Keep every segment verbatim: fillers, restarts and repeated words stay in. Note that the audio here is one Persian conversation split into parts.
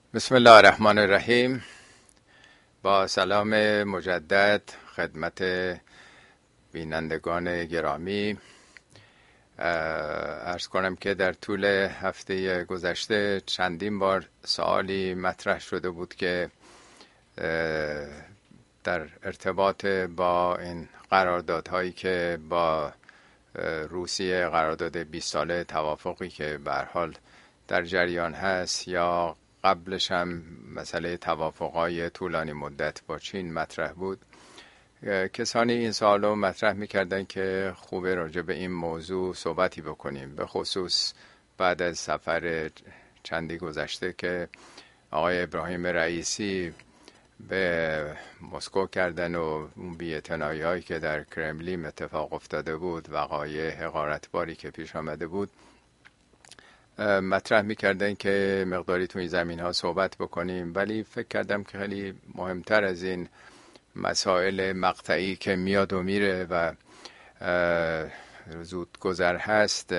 بسم الله الرحمن الرحیم. با سلام مجدد خدمت بینندگان گرامی عرض کنم که در طول هفته گذشته چندین بار سوالی مطرح شده بود که در ارتباط با این قراردادهایی که با روسیه، قرارداد بیست ساله توافقی که به هر حال در جریان هست، یا قبلش هم مسئله توافقای طولانی مدت با چین مطرح بود. کسانی این سوالو مطرح میکردن که خوبه راجع به این موضوع صحبتی بکنیم، به خصوص بعد از سفر چندی گذشته که آقای ابراهیم رئیسی به مسکو کردن و اون بی‌اعتنایی هایی که در کرملین اتفاق افتاده بود، وقایع حقارتباری که پیش آمده بود، مطرح میکردن که مقداری تو این زمین ها صحبت بکنیم. ولی فکر کردم که خیلی مهمتر از این مسائل مقطعی که میاد و میره و زود گذر هست،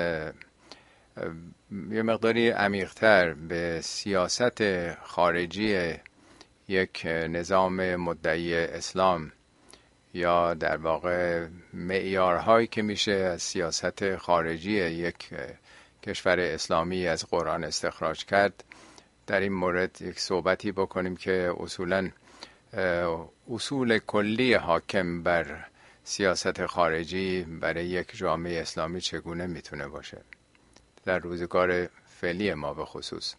یه مقداری عمیق‌تر به سیاست خارجی یک نظام مدعی اسلام، یا در واقع معیارهایی که میشه از سیاست خارجی یک کشور اسلامی از قرآن استخراج کرد، در این مورد یک صحبتی بکنیم که اصولاً اصول کلی حاکم بر سیاست خارجی برای یک جامعه اسلامی چگونه میتونه باشه در روزگار فعلی ما به خصوص.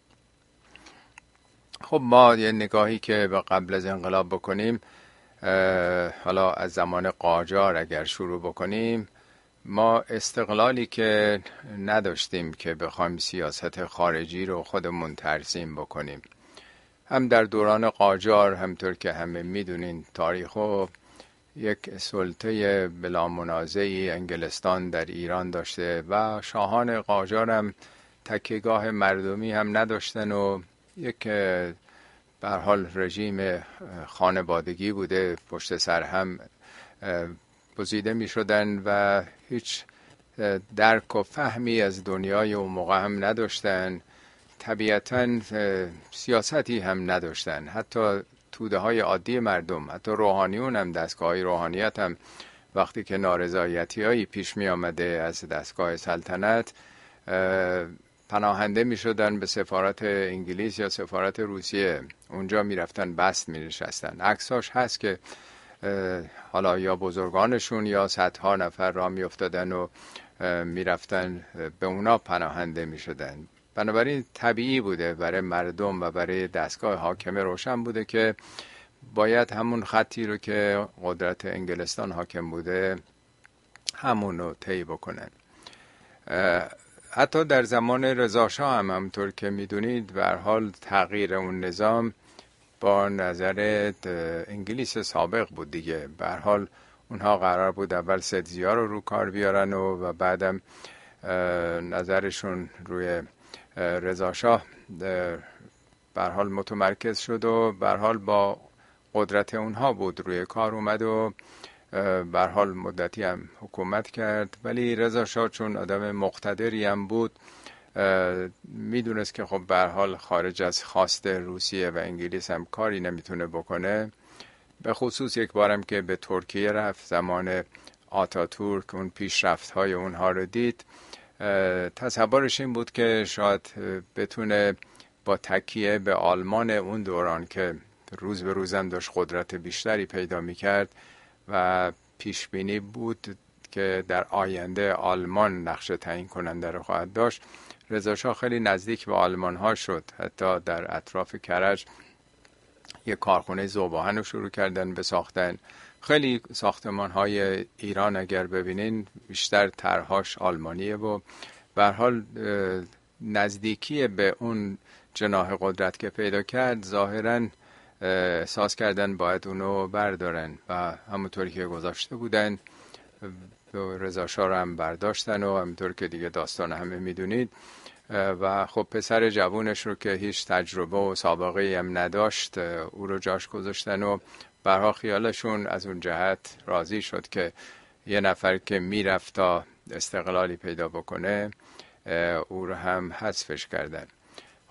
خب ما یه نگاهی که به قبل از انقلاب بکنیم، حالا از زمان قاجار اگر شروع بکنیم، ما استقلالی که نداشتیم که بخوایم سیاست خارجی رو خودمون ترسیم بکنیم. هم در دوران قاجار، همطور که همه میدونین تاریخو، یک سلطه بلا منازعی انگلستان در ایران داشته و شاهان قاجار هم تکیهگاه مردمی هم نداشتن و یک به هر حال رژیم خانوادگی بوده، پشت سر هم گزیده می شدن و هیچ درک و فهمی از دنیای اون موقع هم نداشتن. طبیعتاً سیاستی هم نداشتن. حتی توده های عادی مردم، حتی روحانیون هم، دستگاه های روحانیت هم وقتی که نارضایتی هایی پیش می آمده از دستگاه سلطنت، پناهنده می شدن به سفارت انگلیس یا سفارت روسیه. اونجا می رفتن بست می نشستن. عکساش هست که حالا یا بزرگانشون یا صدها نفر را می افتادن و می رفتن به اونا پناهنده می شدن. بنابراین طبیعی بوده برای مردم و برای دستگاه حاکم روشن بوده که باید همون خطی رو که قدرت انگلستان حاکم بوده همون رو طی بکنن. حتی در زمان رضا شاه هم همطور که میدونید به هر حال تغییر اون نظام با نظر انگلیس سابق بود دیگه. به هر حال اونها قرار بود اول سدزیا رو رو کار بیارن و, و بعدم نظرشون روی رضا شاه به هر حال متمرکز شد و به هر حال با قدرت اونها بود روی کار اومد و به هر حال مدتی هم حکومت کرد. ولی رضا شاه چون آدم مقتدری هم بود، میدونست که خب به هر حال خارج از خواست روسیه و انگلیس هم کاری نمیتونه بکنه. به خصوص یک بارم که به ترکیه رفت زمان آتاتورک، اون پیشرفت های اونها رو دید، تصورش این بود که شاید بتونه با تکیه به آلمان اون دوران که روز به روزم داشت قدرت بیشتری پیدا میکرد و پیش بینی بود که در آینده آلمان نقش تعیین کننده رو خواهد داشت، رضا شاه خیلی نزدیک به آلمان ها شد. حتی در اطراف کرج یک کارخونه ذوب‌آهن رو شروع کردن به ساختن. خیلی ساختمان های ایران اگر ببینین بیشتر طرح‌هاش آلمانیه و به هر حال نزدیکی به اون جناح قدرت که پیدا کرد ظاهراً احساس کردن باید اونو بردارن و همونطوری که گذاشته بودن رضا شاه رو هم برداشتن و همونطور که دیگه داستان همه میدونید. و خب پسر جوونش رو که هیچ تجربه و سابقه هم نداشت او رو جاش گذاشتن و برها خیالشون از اون جهت راضی شد که یه نفر که میرفت تا استقلالی پیدا بکنه او رو هم حذفش کردن.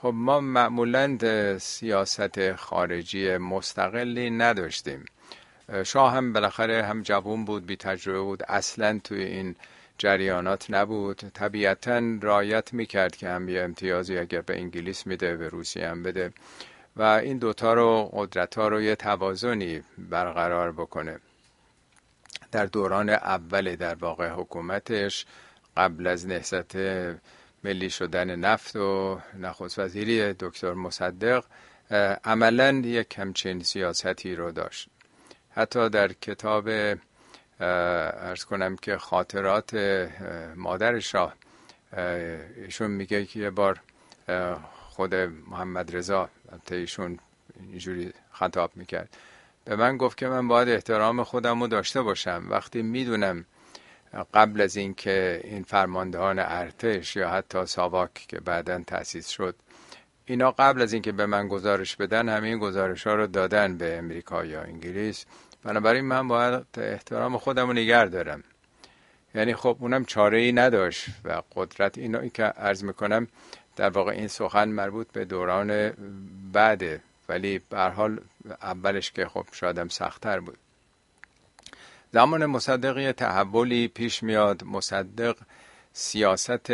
خب ما معمولاً سیاست خارجی مستقلی نداشتیم. شاه هم بالاخره هم جوان بود، بی تجربه بود، اصلاً توی این جریانات نبود. طبیعتاً رعایت میکرد که هم یه امتیازی اگر به انگلیس میده به روسیه هم بده و این دوتا رو قدرت ها رو یه توازنی برقرار بکنه. در دوران اول در واقع حکومتش قبل از نهضت ملی شدن نفت و نخست وزیری دکتر مصدق عملاً یک همچین سیاستی رو داشت. حتی در کتاب عرض کنم که خاطرات مادر شاه ایشون میگه که یه بار خود محمد رضا ایشون اینجوری خطاب میکرد، به من گفت که من باید احترام خودم رو داشته باشم وقتی میدونم قبل از این که این فرماندهان ارتش یا حتی ساواک که بعداً تأسیس شد اینا قبل از این که به من گزارش بدن همین گزارش ها رو دادن به امریکا یا انگلیس، بنابراین من باید احترام خودم رو نگه دارم. یعنی خب اونم چاره ای نداشت و قدرت اینا که عرض میکنم در واقع این سخن مربوط به دوران بعده، ولی به هر حال اولش که خب شایدم سخت‌تر بود. زمان مصدق یه تحولی پیش میاد. مصدق سیاست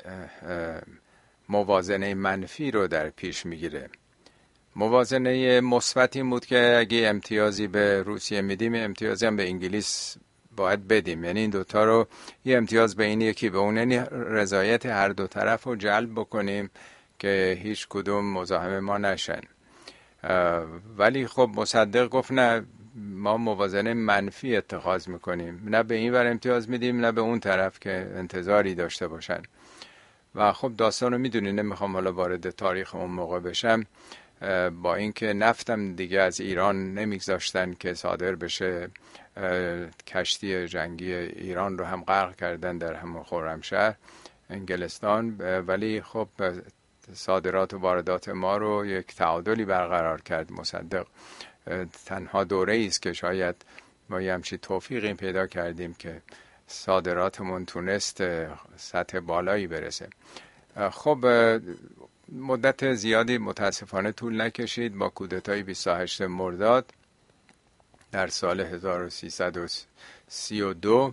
موازنه منفی رو در پیش میگیره. موازنه مثبت این بود که اگه امتیازی به روسیه میدیم امتیازی هم به انگلیس باید بدیم، یعنی این دوتا رو یه امتیاز به این یکی به اون، یعنی رضایت هر دو طرف رو جلب بکنیم که هیچ کدوم مزاحم ما نشن. ولی خب مصدق گفت نه، ما موازنه منفی اتخاذ میکنیم، نه به این ور امتیاز میدیم نه به اون طرف که انتظاری داشته باشن. و خب داستان رو میدونی، نمیخوام حالا وارد تاریخ اون موقع بشم. با اینکه نفتم دیگه از ایران نمیگذاشتن که صادر بشه، کشتی جنگی ایران رو هم غرق کردن در همون خرمشهر انگلستان، ولی خب صادرات و واردات ما رو یک تعادلی برقرار کرد مصدق. تنها دوره است که شاید ما یه همچین توفیقی پیدا کردیم که صادراتمون تونست سطح بالایی برسه. خب مدت زیادی متاسفانه طول نکشید. با کودتای بیست و هشتم مرداد در سال هزار و سیصد و سی و دو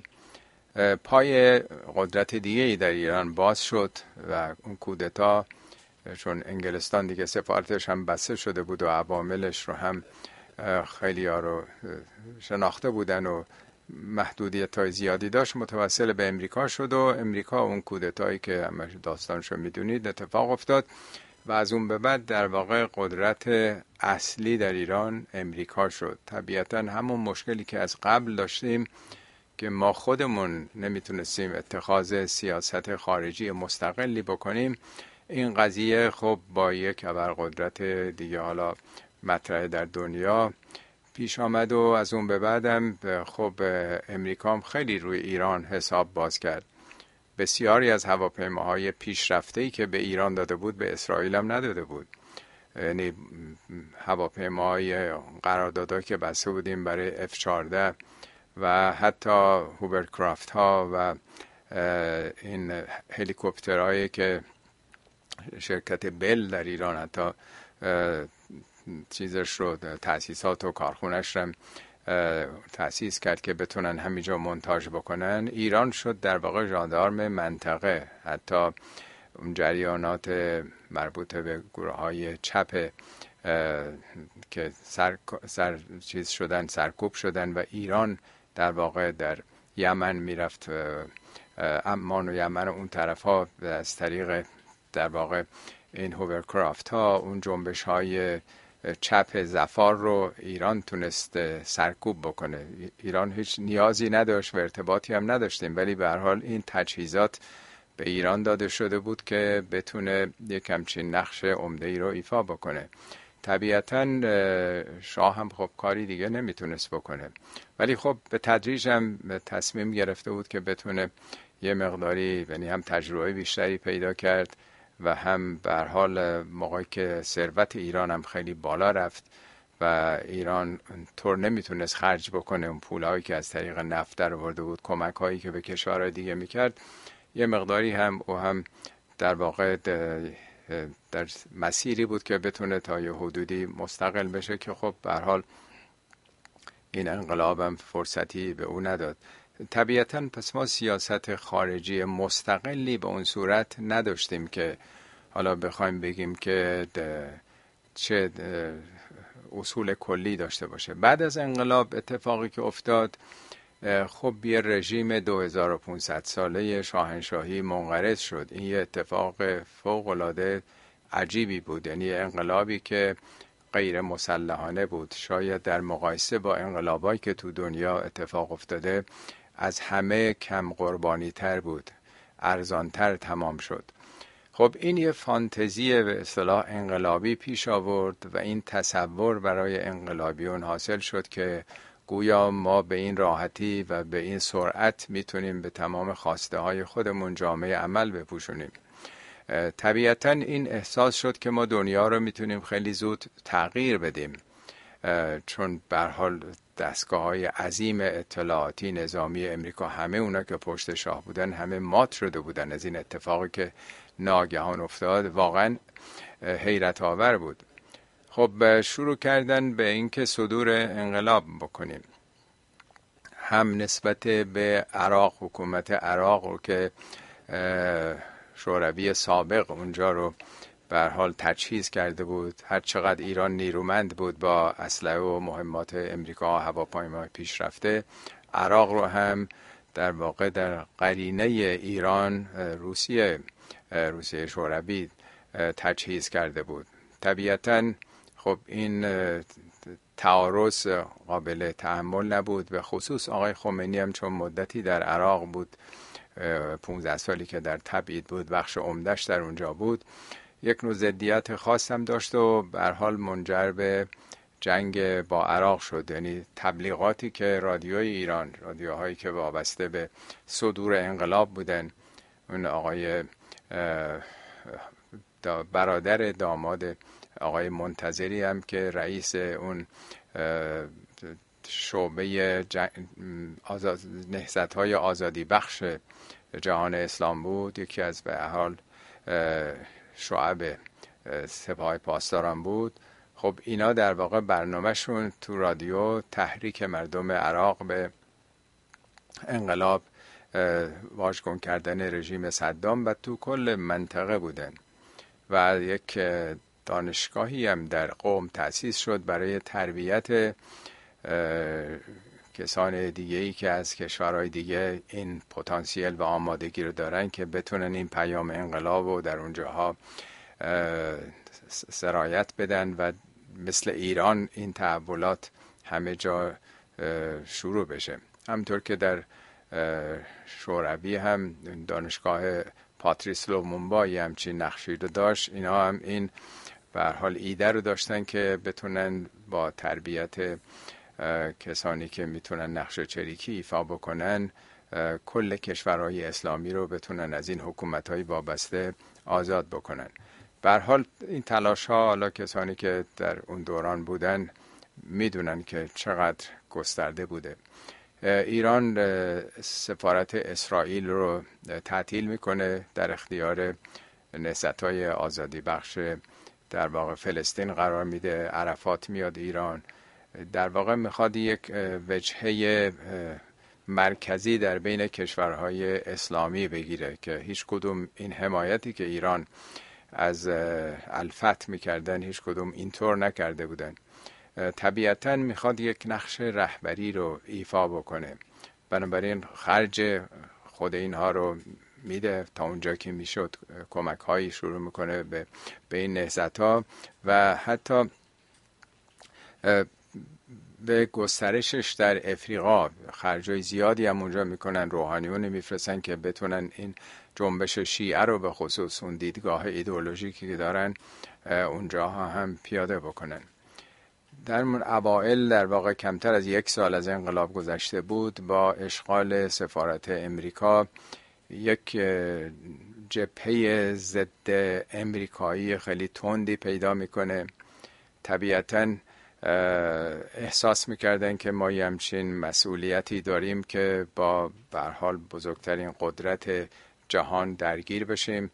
پای قدرت دیگه ای در ایران باز شد و اون کودتا، چون انگلستان دیگه سفارتش هم بسته شده بود و عواملش رو هم خیلی ها رو شناخته بودن و محدودیت های زیادی داشت، متوسل به امریکا شد و امریکا اون کودتایی که همش داستانشو میدونید اتفاق افتاد و از اون به بعد در واقع قدرت اصلی در ایران امریکا شد. طبیعتا همون مشکلی که از قبل داشتیم که ما خودمون نمیتونستیم اتخاذ سیاست خارجی مستقلی بکنیم، این قضیه خب با یک ابرقدرت دیگه حالا مطرح در دنیا پیش آمد و از اون به بعدم خب امریکا هم خیلی روی ایران حساب باز کرد. بسیاری از هواپیماهای پیشرفته‌ای که به ایران داده بود به اسرائیل هم نداده بود. یعنی هواپیماهای قراردادها که بسته بودیم برای اف چهارده و حتی هوورکرافت ها و این هلیکوپترهایی که شرکت بل در ایران حتی چیزش رو تأسیسات و کارخونش رو تأسیس کرد که بتونن همینجا مونتاژ بکنن، ایران شد در واقع ژاندارم منطقه. حتی اون جریانات مربوط به گروه های چپ که سر, سر چیز شدن سرکوب شدن و ایران در واقع در یمن میرفت، عمان و یمن و اون طرف ها از طریق در واقع این هوورکرافت ها اون جنبش های چپ ظفار رو ایران تونست سرکوب بکنه. ایران هیچ نیازی نداشت و ارتباطی هم نداشتیم، ولی به هر حال این تجهیزات به ایران داده شده بود که بتونه یک همچین نقش عمده‌ای رو ایفا بکنه. طبیعتاً شاه هم خب کاری دیگه نمیتونست بکنه، ولی خب به تدریج هم تصمیم گرفته بود که بتونه یه مقداری، یعنی هم تجربه بیشتری پیدا کرد و هم به هر حال موقعی که ثروت ایران هم خیلی بالا رفت و ایران طور نمیتونست خرج بکنه اون پولهایی که از طریق نفت در آورده بود، کمک هایی که به کشورهای دیگه میکرد، یه مقداری هم او هم در واقع در مسیری بود که بتونه تا یه حدودی مستقل بشه که خب به هر حال این انقلابم فرصتی به او نداد. طبیعتاً پس ما سیاست خارجی مستقلی به اون صورت نداشتیم که حالا بخوایم بگیم که چه اصول کلی داشته باشه. بعد از انقلاب اتفاقی که افتاد، خب یه رژیم دو هزار و پانصد ساله شاهنشاهی منقرض شد. این یه اتفاق فوق‌العاده عجیبی بود، یعنی انقلابی که غیر مسلحانه بود. شاید در مقایسه با انقلابایی که تو دنیا اتفاق افتاده از همه کم قربانی تر بود، ارزانتر تمام شد. خب این یه فانتزی به اصطلاح انقلابی پیش آورد و این تصور برای انقلابیون حاصل شد که گویا ما به این راحتی و به این سرعت میتونیم به تمام خواسته های خودمون جامعه عمل بپوشونیم. طبیعتاً این احساس شد که ما دنیا رو میتونیم خیلی زود تغییر بدیم، چون به هر حال دستگاه‌های عظیم اطلاعاتی نظامی امریکا همه اونا که پشت شاه بودن همه مات شده بودن. از این اتفاقی که ناگهان افتاد واقعا حیرت آور بود. خب شروع کردن به اینکه صدور انقلاب بکنیم، هم نسبت به عراق، حکومت عراق رو که شوروی سابق اونجا رو به هر حال تجهیز کرده بود، هر چقدر ایران نیرومند بود با اسلحه و مهمات امریکا و هواپیمای پیشرفته، عراق رو هم در واقع در قرینه ایران روسیه روسیه شوروی تجهیز کرده بود. طبیعتاً خب این تعارض قابل تحمل نبود، به خصوص آقای خمینی هم چون مدتی در عراق بود، پونزده سالی که در تبعید بود، بخش عمدش در اونجا بود، یک نوع ضدیت خاص هم داشت و به هر حال منجر به جنگ با عراق شد. یعنی تبلیغاتی که رادیوی ایران، رادیوهایی که وابسته به صدور انقلاب بودن، اون آقای برادر داماد آقای منتظری هم که رئیس اون شعبه آزاد نهضت‌های آزادی بخش جهان اسلام بود، یکی از به حال شعب سپاه پاسداران بود. خب اینا در واقع برنامهشون تو رادیو تحریک مردم عراق به انقلاب، واژگون کردن رژیم صدام و تو کل منطقه بودن و یک دانشگاهی هم در قم تأسیس شد برای تربیت کسان دیگه‌ای که از کشورهای دیگه این پتانسیل و آمادگی رو دارن که بتونن این پیام انقلاب رو در اونجاها سرایت بدن و مثل ایران این تحولات همه جا شروع بشه. همطور که در شوروی هم دانشگاه پاتریس لومونبای همچین نقشی رو داشت، اینا هم این به هر حال ایده رو داشتن که بتونن با تربیت کسانی که میتونن نقش چریکی ایفا بکنن کل کشورهای اسلامی رو بتونن از این حکومت‌های وابسته آزاد بکنن. به هر حال این تلاش ها، حالا کسانی که در اون دوران بودن میدونن که چقدر گسترده بوده. ایران سفارت اسرائیل رو تعطیل میکنه، در اختیار نهضت‌های آزادی بخش در واقع فلسطین قرار میده. عرفات میاد ایران، در واقع میخواد یک وجهه مرکزی در بین کشورهای اسلامی بگیره که هیچ کدوم این حمایتی که ایران از الفتح میکردن هیچ کدوم اینطور نکرده بودن. طبیعتاً میخواد یک نقش رهبری رو ایفا بکنه، بنابراین خرج خود اینها رو میده، تا اونجا که میشد کمک هایی شروع میکنه به به این نهضت‌ها و حتی به گسترشش در افریقا خرجای زیادی هم اونجا میکنن، روحانیون میفرستن که بتونن این جنبش شیعه رو به خصوص اون دیدگاه ایدئولوژیکی که دارن اونجاها هم پیاده بکنن. در اوائل در واقع کمتر از یک سال از انقلاب گذشته بود، با اشغال سفارت امریکا یک جبهه ضد امریکایی خیلی تندی پیدا میکنه. طبیعتاً احساس میکردن که ما یه همچین مسئولیتی داریم که با به هر حال بزرگترین قدرت جهان درگیر بشیم.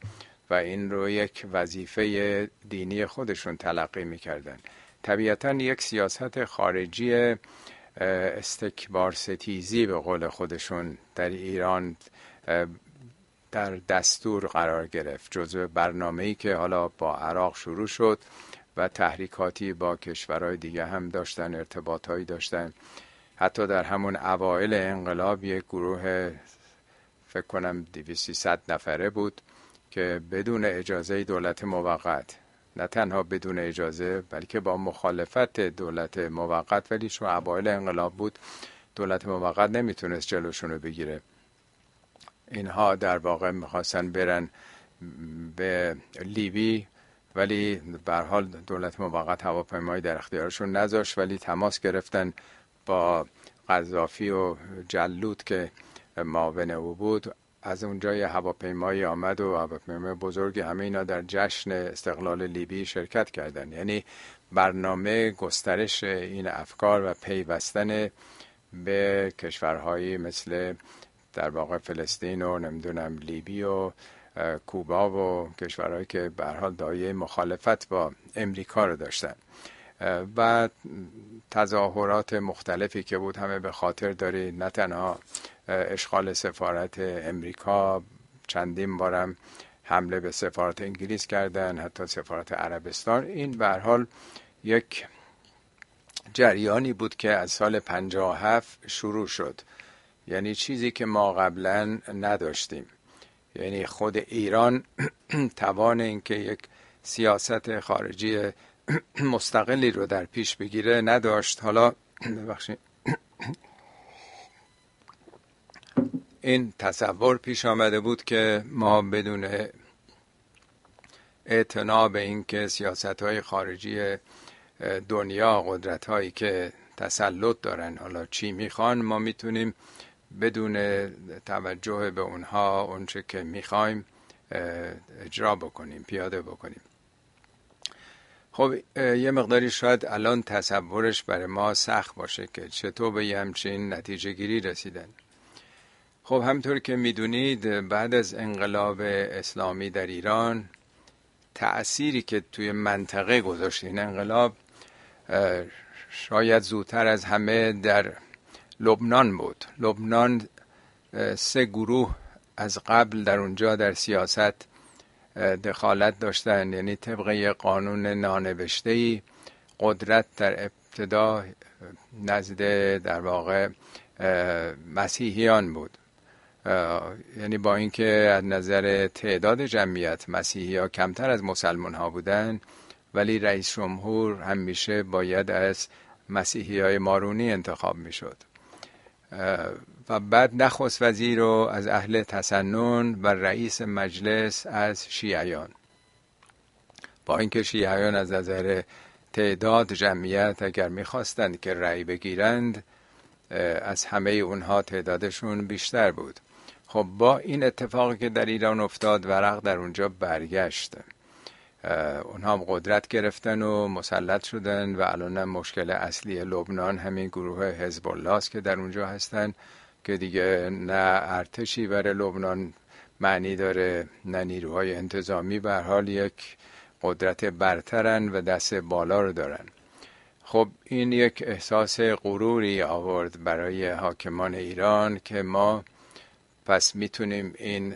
و این رو یک وظیفه دینی خودشون تلقی میکردن. طبیعتاً یک سیاست خارجی استکبار ستیزی به قول خودشون در ایران در دستور قرار گرفت، جزو برنامه‌ای که حالا با عراق شروع شد و تحریکاتی با کشورهای دیگه هم داشتن، ارتباطهایی داشتن. حتی در همون اوایل انقلاب یک گروه فکر کنم دویست سیصد نفره بود که بدون اجازه دولت موقت، نه تنها بدون اجازه بلکه با مخالفت دولت موقت، ولی چون اوایل انقلاب بود دولت موقت نمیتونست جلوشون رو بگیره، اینها در واقع میخواستن برن به لیبی، ولی به هر حال دولت موقت هواپیمایی در اختیارشون نذاشت، ولی تماس گرفتن با قذافی و جلوت که معاون او بود. از اونجا یه هواپیمایی آمد و هواپیمای بزرگی، همه اینا در جشن استقلال لیبی شرکت کردن. یعنی برنامه گسترش این افکار و پیوستن به کشورهایی مثل در واقع فلسطین و نمیدونم لیبی و کوبا و کشورهایی که به هر حال دایه مخالفت با امریکا رو داشتن و تظاهرات مختلفی که بود همه به خاطر داری. نه تنها اشغال سفارت امریکا، چندین بارم حمله به سفارت انگلیس کردن، حتی سفارت عربستان. این به هر حال یک جریانی بود که از سال پنجاه و هفت شروع شد، یعنی چیزی که ما قبلا نداشتیم. یعنی خود ایران توان این که یک سیاست خارجی مستقلی رو در پیش بگیره نداشت. حالا ببخشید این تصور پیش آمده بود که ما بدون اعتنا به این که سیاست‌های خارجی دنیا، قدرت‌هایی که تسلط دارن حالا چی میخوان، ما میتونیم بدون توجه به اونها اونچه که میخوایم اجرا بکنیم، پیاده بکنیم. خب یه مقداری شاید الان تصورش برای ما سخت باشه که چطور به یه همچین نتیجه گیری رسیدن. خب همطور که میدونید بعد از انقلاب اسلامی در ایران، تأثیری که توی منطقه گذاشت این انقلاب شاید زودتر از همه در لبنان بود. لبنان سه گروه از قبل در اونجا در سیاست دخالت داشتن، یعنی طبق یک قانون نانوشته‌ای قدرت در ابتدا نزد در واقع مسیحیان بود. یعنی با اینکه از نظر تعداد جمعیت مسیحی ها کمتر از مسلمان ها بودن، ولی رئیس جمهور همیشه باید از مسیحی های مارونی انتخاب می شد و بعد نخست وزیر رو از اهل تسنن و رئیس مجلس از شیعیان. با اینکه شیعیان از نظر تعداد جمعیت اگر میخواستند که رأی بگیرند، از همه اونها تعدادشون بیشتر بود. خب با این اتفاقی که در ایران افتاد، ورق در اونجا برگشت. اونها هم قدرت گرفتن و مسلط شدن و الان مشکل اصلی لبنان همین گروه حزب الله است که در اونجا هستن، که دیگه نه ارتشی برای لبنان معنی داره، نه نیروهای انتظامی. به هر حال یک قدرت برترن و دست بالا رو دارن. خب این یک احساس غروری آورد برای حاکمان ایران که ما پس میتونیم این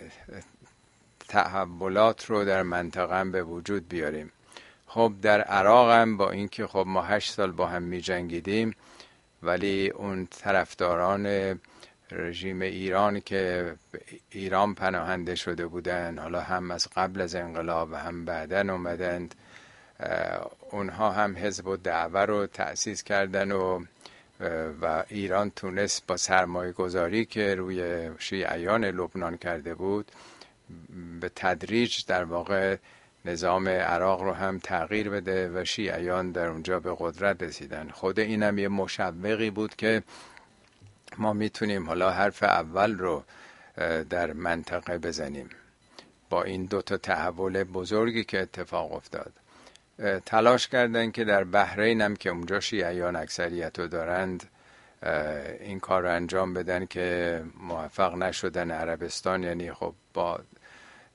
تحولات رو در منطقه هم به وجود بیاریم. خب در عراق هم با اینکه خب ما هشت سال با هم می جنگیدیم، ولی اون طرفداران رژیم ایران که ایران پناهنده شده بودن، حالا هم از قبل از انقلاب و هم بعدن اومدند، اونها هم حزب الدعوه رو تأسیس کردن و و ایران تونست با سرمایه گذاری که روی شیعیان لبنان کرده بود به تدریج در واقع نظام عراق رو هم تغییر بده و شیعیان در اونجا به قدرت رسیدن. خود اینم یه مشوقی بود که ما میتونیم حالا حرف اول رو در منطقه بزنیم با این دوتا تحول بزرگی که اتفاق افتاد. تلاش کردن که در بحرین هم که اونجا شیعیان اکثریت رو دارند این کار رو انجام بدن که موفق نشدن. عربستان یعنی خب با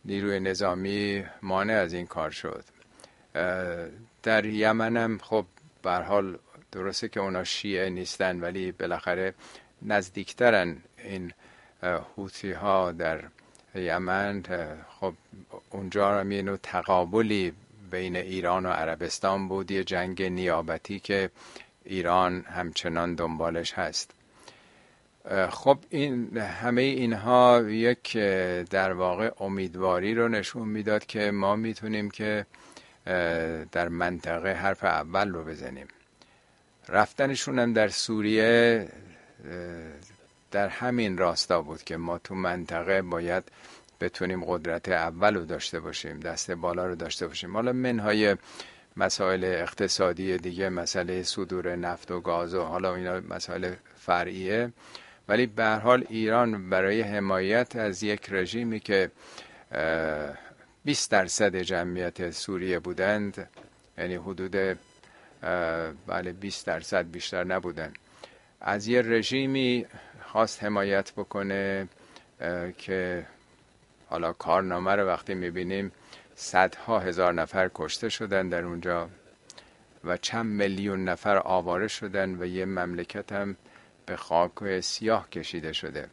نیروی نظامی مانع از این کار شد. در یمن هم خب به هر حال درسته که اونا شیعه نیستن ولی بالاخره نزدیکترن این حوثی ها در یمن. خب اونجا هم یه نوع تقابلی بین ایران و عربستان بود، یه جنگ نیابتی که ایران همچنان دنبالش هست. خب این همه اینها یک در واقع امیدواری رو نشون میداد که ما میتونیم که در منطقه حرف اول رو بزنیم. رفتنشون هم در سوریه در همین راستا بود که ما تو منطقه باید بتونیم قدرت اول رو داشته باشیم، دست بالا رو داشته باشیم. حالا منهای مسائل اقتصادی دیگه، مسئله صدور نفت و گاز و حالا اینا مسائل فرعیه، ولی به هر حال ایران برای حمایت از یک رژیمی که بیست درصد جمعیت سوریه بودند، یعنی حدود بله بیست درصد بیشتر نبودن، از یه رژیمی خواست حمایت بکنه که حالا کارنامه رو وقتی میبینیم صدها هزار نفر کشته شدن در اونجا و چند میلیون نفر آواره شدن و یه مملکت هم به خاک سیاه کشیده شده.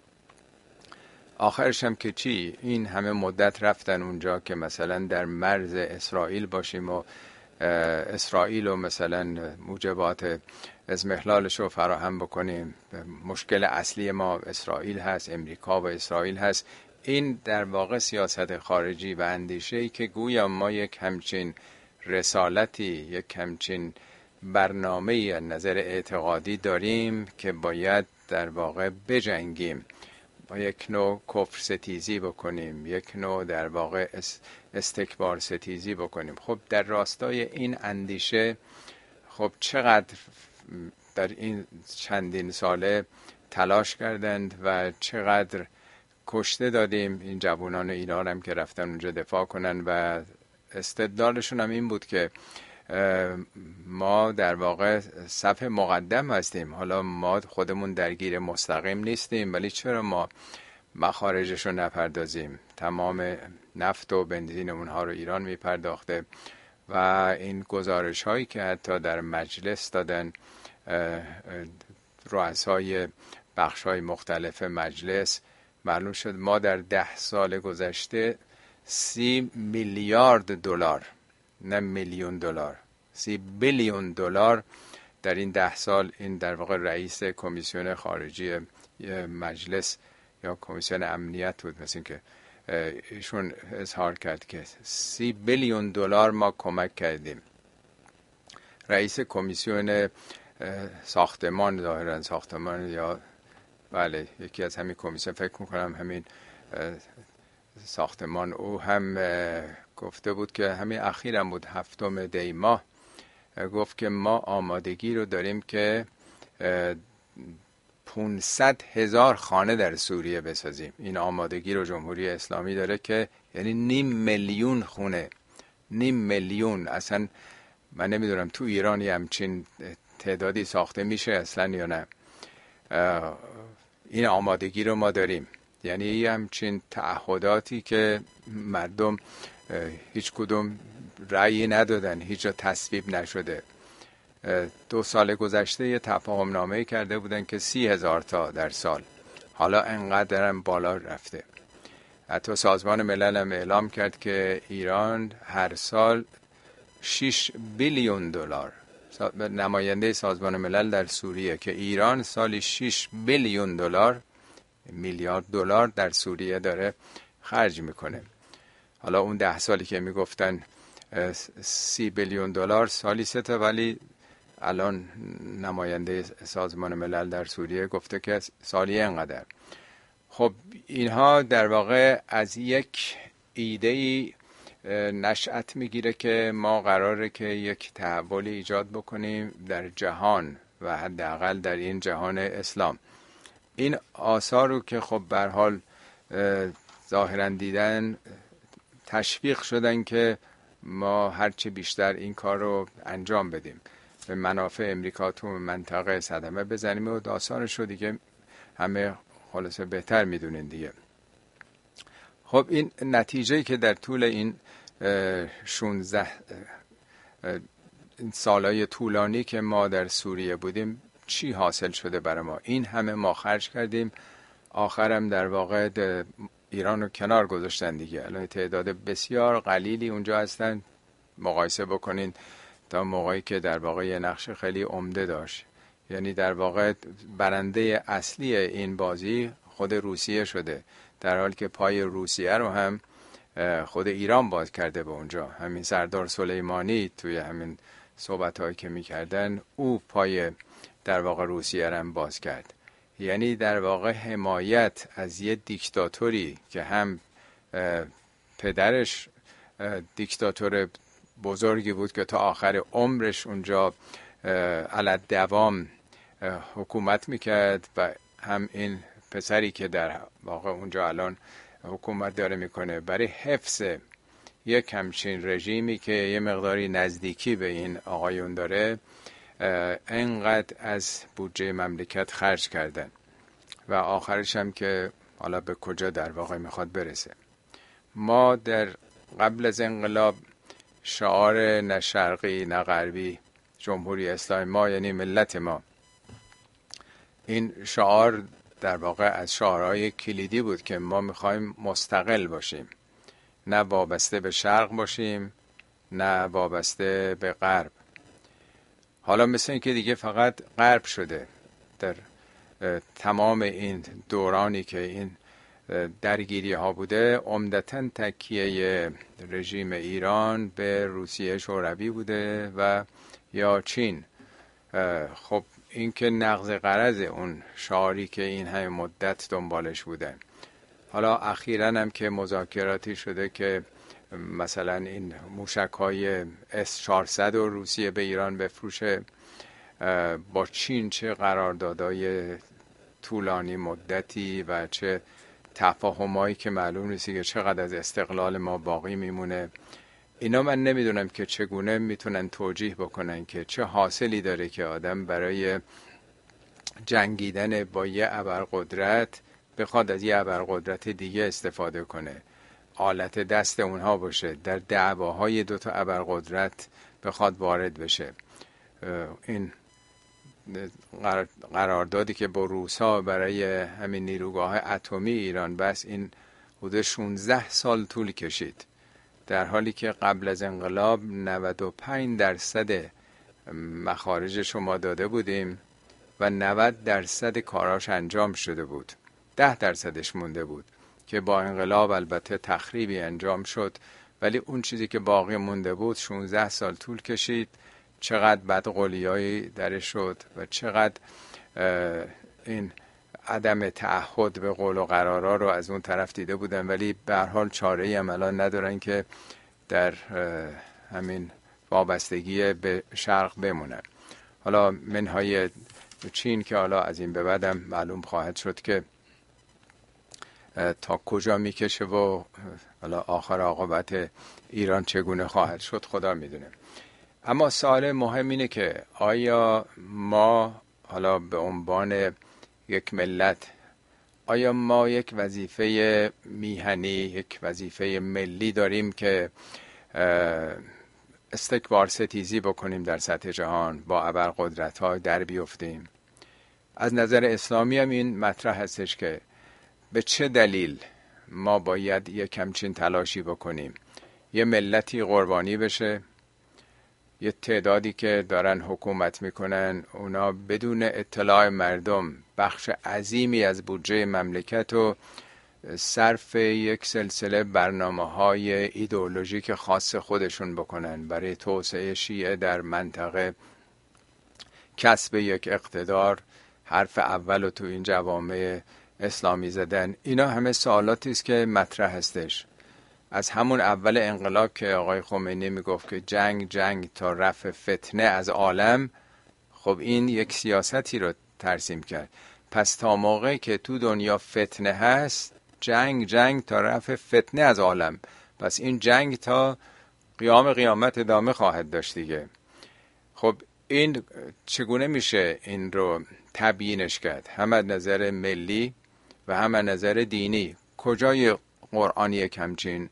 آخرش هم که چی؟ این همه مدت رفتن اونجا که مثلا در مرز اسرائیل باشیم و اسرائیل و مثلا موجبات اضمحلالش رو فراهم بکنیم. مشکل اصلی ما اسرائیل هست، امریکا و اسرائیل هست. این در واقع سیاست خارجی و اندیشه‌ای که گویا ما یک همچین رسالتی، یک همچین برنامه‌ای از نظر اعتقادی داریم که باید در واقع بجنگیم، با یک نوع کفر ستیزی بکنیم، یک نوع در واقع استکبار ستیزی بکنیم. خب در راستای این اندیشه خب چقدر در این چندین ساله تلاش کردند و چقدر کشته دادیم این جوانان ایران هم که رفتن اونجا دفاع کنن و استدلالشون هم این بود که ما در واقع صف مقدم هستیم. حالا ما خودمون درگیر مستقیم نیستیم ولی چرا ما مخارجش رو نپردازیم؟ تمام نفت و بنزین اونها رو ایران میپرداخته و این گزارش هایی که حتی در مجلس دادن رؤسای بخش های مختلف مجلس، معلوم شد ما در ده سال گذشته سی میلیارد دلار، نه میلیون دلار، سی بیلیون دلار در این ده سال، این در واقع رئیس کمیسیون خارجی مجلس یا کمیسیون امنیت بود مثل که ایشون اظهار کرد که سی بیلیون دلار ما کمک کردیم. رئیس کمیسیون ساختمان، ظاهرا ساختمان یا بله یکی از همین کمیسیون، فکر میکنم همین ساختمان، او هم گفته بود که همین اخیرم بود هفتم دی ماه، گفت که ما آمادگی رو داریم که پانصد هزار خانه در سوریه بسازیم. این آمادگی رو جمهوری اسلامی داره که یعنی نیم میلیون خونه، نیم میلیون. اصلا من نمیدونم تو ایران همچین تعدادی ساخته میشه اصلا یا نه. این آمادگی رو ما داریم، یعنی همچین تعهداتی که مردم هیچ کدوم رأی ندادن، هیچ جا تصویب نشده. دو سال گذشته یه تفاهم نامه کرده بودن که سی هزار تا در سال، حالا انقدر هم بالا رفته. حتی سازمان ملل هم اعلام کرد که ایران هر سال شش بیلیون دلار، نماینده سازمان ملل در سوریه، که ایران سالی شش بیلیون دلار، میلیارد دلار در سوریه داره خرج میکنه. حالا اون ده سالی که میگفتن سی بیلیون دلار سالی سته، ولی الان نماینده سازمان ملل در سوریه گفته که سالی اینقدر. خب اینها در واقع از یک ایده‌ای نشأت میگیره که ما قراره که یک تحولی ایجاد بکنیم در جهان و حداقل در این جهان اسلام. این آثار رو که خب به هر حال ظاهرا دیدن، تشویق شدن که ما هرچه بیشتر این کار رو انجام بدیم، به منافع امریکا تو منطقه صدمه بزنیم و داستانش رو دیگه همه خلاصه بهتر میدونین دیگه. خب این نتیجه که در طول این شانزده سالهای طولانی که ما در سوریه بودیم چی حاصل شده برای ما؟ این همه ما خرج کردیم، آخرم در واقع ایران رو کنار گذاشتن دیگه. الان تعداد بسیار قلیلی اونجا هستن، مقایسه بکنین تا موقعی که در واقع یه نقش خیلی عمده داشت. یعنی در واقع برنده اصلی این بازی خود روسیه شده، در حالی که پای روسیه رو هم خود ایران باز کرده به اونجا. همین سردار سلیمانی توی همین صحبت‌هایی که می‌کردن او پای در واقع روسیه رو هم باز کرد. یعنی در واقع حمایت از یه دیکتاتوری که هم پدرش دیکتاتور بزرگی بود که تا آخر عمرش اونجا علت دوام حکومت میکرد و هم این پسری که در واقع اونجا الان حکومت داره میکنه، برای حفظ یک همچین رژیمی که یه مقداری نزدیکی به این آقایون داره اینقدر از بودجه مملکت خرج کردن و آخرش هم که حالا به کجا در واقع میخواد برسه. ما در قبل از انقلاب شعار نه شرقی نه غربی جمهوری اسلامی ما، یعنی ملت ما، این شعار در واقع از شعارهای کلیدی بود که ما میخوایم مستقل باشیم، نه وابسته به شرق باشیم نه وابسته به غرب. حالا مثل این که دیگه فقط غرب شده. در تمام این دورانی که این درگیری ها بوده عمدتاً تکیه رژیم ایران به روسیه شوروی بوده و یا چین. خب این که نقض غرض اون شعاری که این همه مدت دنبالش بودن. حالا اخیراً هم که مذاکراتی شده که مثلا این موشک های اس چهارصد و روسیه به ایران بفروشه، با چین چه قراردادهای طولانی مدتی و چه تفاهمایی که معلوم نیستی که چقدر از استقلال ما باقی میمونه. اینا من نمیدونم که چگونه میتونن توجیه بکنن که چه حاصلی داره که آدم برای جنگیدن با یه ابرقدرت بخواد از یه ابرقدرت دیگه استفاده کنه، آلت دست اونها باشه، در دعواهای دوتا ابرقدرت بخواد وارد بشه. این قراردادی که با روسا برای همین نیروگاه اتمی ایران بس این حدود شانزده سال طول کشید، در حالی که قبل از انقلاب نود و پنج درصد مخارج شما داده بودیم و نود درصد کاراش انجام شده بود، ده درصدش مونده بود که با انقلاب البته تخریبی انجام شد، ولی اون چیزی که باقی مونده بود شانزده سال طول کشید. چقدر بدقولیایی درش شد و چقدر این عدم تعهد به قول و قرارا رو از اون طرف دیده بودن، ولی به هر حال چاره‌ای هم الان ندارن که در همین وابستگی به شرق بمونن. حالا منهای چین که حالا از این به بعدم معلوم خواهد شد که تا کجا میکشه و حالا آخر عاقبت ایران چگونه خواهد شد خدا میدونه. اما سوال مهم اینه که آیا ما حالا به عنوان یک ملت، آیا ما یک وظیفه میهنی، یک وظیفه ملی داریم که استکبار ستیزی بکنیم در سطح جهان، با ابرقدرت‌ها در بیفتیم؟ از نظر اسلامی هم این مطرح هستش که به چه دلیل ما باید یک همچین تلاشی بکنیم، یه ملتی قربانی بشه، یه تعدادی که دارن حکومت میکنن اونا بدون اطلاع مردم بخش عظیمی از بودجه مملکت رو صرف یک سلسله برنامه‌های ایدئولوژیک خاص خودشون بکنن برای توسعه شیعه در منطقه، کسب یک اقتدار، حرف اول رو تو این جوامع اسلامی زدن. اینا همه سوالاتی است که مطرح هستش. از همون اول انقلاب که آقای خمینی میگفت که جنگ جنگ تا رفع فتنه از عالم، خب این یک سیاستی رو ترسیم کرد. پس تا موقعی که تو دنیا فتنه هست، جنگ جنگ تا رفع فتنه از عالم، پس این جنگ تا قیام قیامت ادامه خواهد داشت دیگه. خب این چگونه میشه این رو تبیینش کرد؟ هم از نظر ملی و هم از نظر دینی. کجای قرآن یک همچین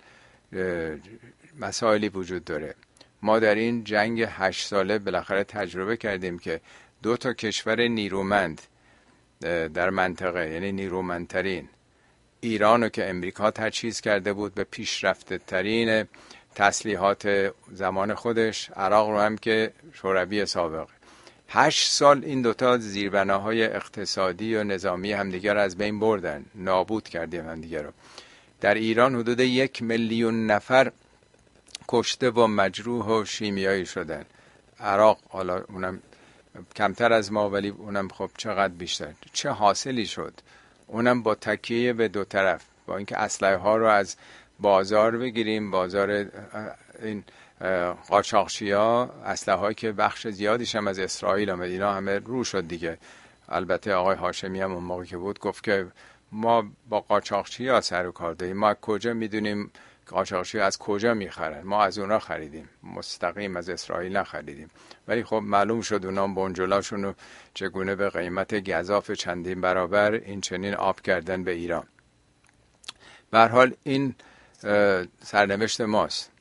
مسائلی وجود داره. ما در این جنگ هشت ساله بالاخره تجربه کردیم که دو تا کشور نیرومند در منطقه، یعنی نیرومندترین، ایرانو که امریکا تجهیز کرده بود به پیشرفته ترین تسلیحات زمان خودش، عراق رو هم که شوروی سابق، هشت سال این دوتا زیربناهای اقتصادی و نظامی همدیگر از بین بردن، نابود کردیم همدیگر رو. در ایران حدود یک میلیون نفر کشته و مجروح و شیمیایی شدن. عراق حالا اونم کمتر از ما، ولی اونم خب چقدر بیشتر. چه حاصلی شد؟ اونم با تکیه به دو طرف، با اینکه اسلحه ها رو از بازار بگیریم، بازار این قاچاقچیا، اسلحه هایی که بخش زیادیش هم از اسرائیل آمد، اینا همه رو شد دیگه. البته آقای هاشمی هم اون موقع که بود گفت که ما با قاچاقچیا سر و کار داریم، ما کجا میدونیم قاچاقچی از کجا میخرن؟ ما از اونا خریدیم، مستقیم از اسرائیل نخریدیم. ولی خب معلوم شد اونا بنجلاشون رو چگونه به قیمت گزاف چندین برابر این چنین آب کردن به ایران. به هر حال این سرنوشت ماست.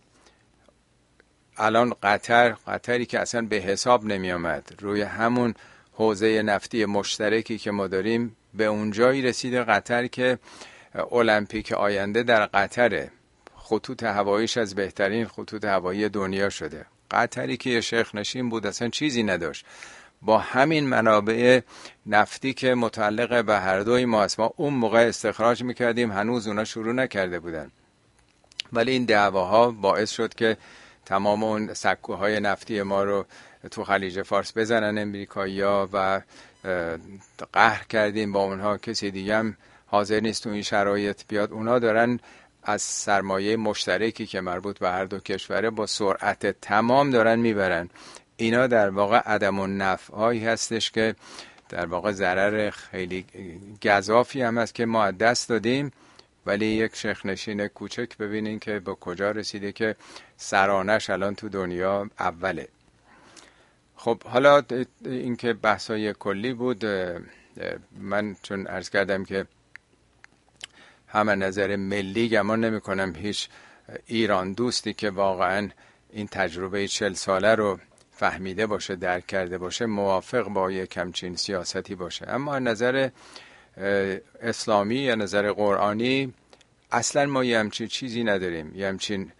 الان قطر، قطری که اصلا به حساب نمی آمد، روی همون حوزه نفتی مشترکی که ما داریم به اونجایی رسیده قطر که المپیک آینده در قطره. خطوط هواییش از بهترین خطوط هوایی دنیا شده. قطری که یه شیخ نشین بود، اصلا چیزی نداشت. با همین منابع نفتی که متعلق به هر دوی ما است، ما اون موقع استخراج میکردیم، هنوز اونا شروع نکرده بودن. ولی این دعواها باعث شد که تمام اون سکوهای نفتی ما رو تو خلیج فارس بزنن امریکایی‌ها و قهر کردیم با اونها. کسی دیگه هم حاضر نیست تو این شرایط بیاد. اونا دارن از سرمایه مشترکی که مربوط به هر دو کشوره با سرعت تمام دارن میبرن. اینا در واقع عدم النفع‌هایی هستش که در واقع ضرر خیلی گزافی هم هست که ما از دست دادیم. ولی یک شیخ نشین کوچک ببینین که با کجا رسیده که سرانش الان تو دنیا اوله. خب حالا این که بحثای کلی بود، من چون عرض کردم که همه نظر ملی گمان نمی کنم هیچ ایران دوستی که واقعا این تجربه چل ساله رو فهمیده باشه، درک کرده باشه، موافق با یک همچین سیاستی باشه. اما نظر اسلامی یا نظر قرآنی اصلا ما یه همچین چیزی نداریم، یه همچین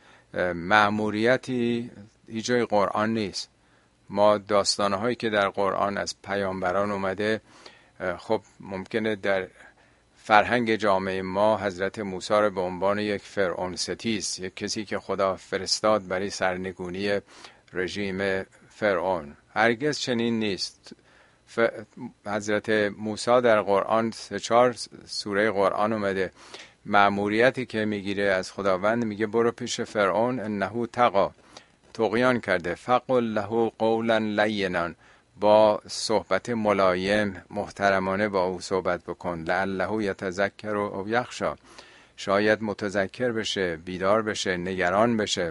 مأموریتی هیچ جای قرآن نیست. ما داستانهایی که در قرآن از پیامبران اومده، خب ممکنه در فرهنگ جامعه ما حضرت موسی رو به عنوان یک فرعون ستیز، یک کسی که خدا فرستاد برای سرنگونی رژیم فرعون، هرگز چنین نیست. ف... حضرت موسی در قرآن سه چهار سوره قرآن اومده، مأموریتی که میگیره از خداوند، میگه برو پیش فرعون، انه طغی، طغیان کرده، فقل له قولا لینا، با صحبت ملایم محترمانه با او صحبت بکن، لعله یتذکر او یخشی، شاید متذکر بشه، بیدار بشه، نگران بشه.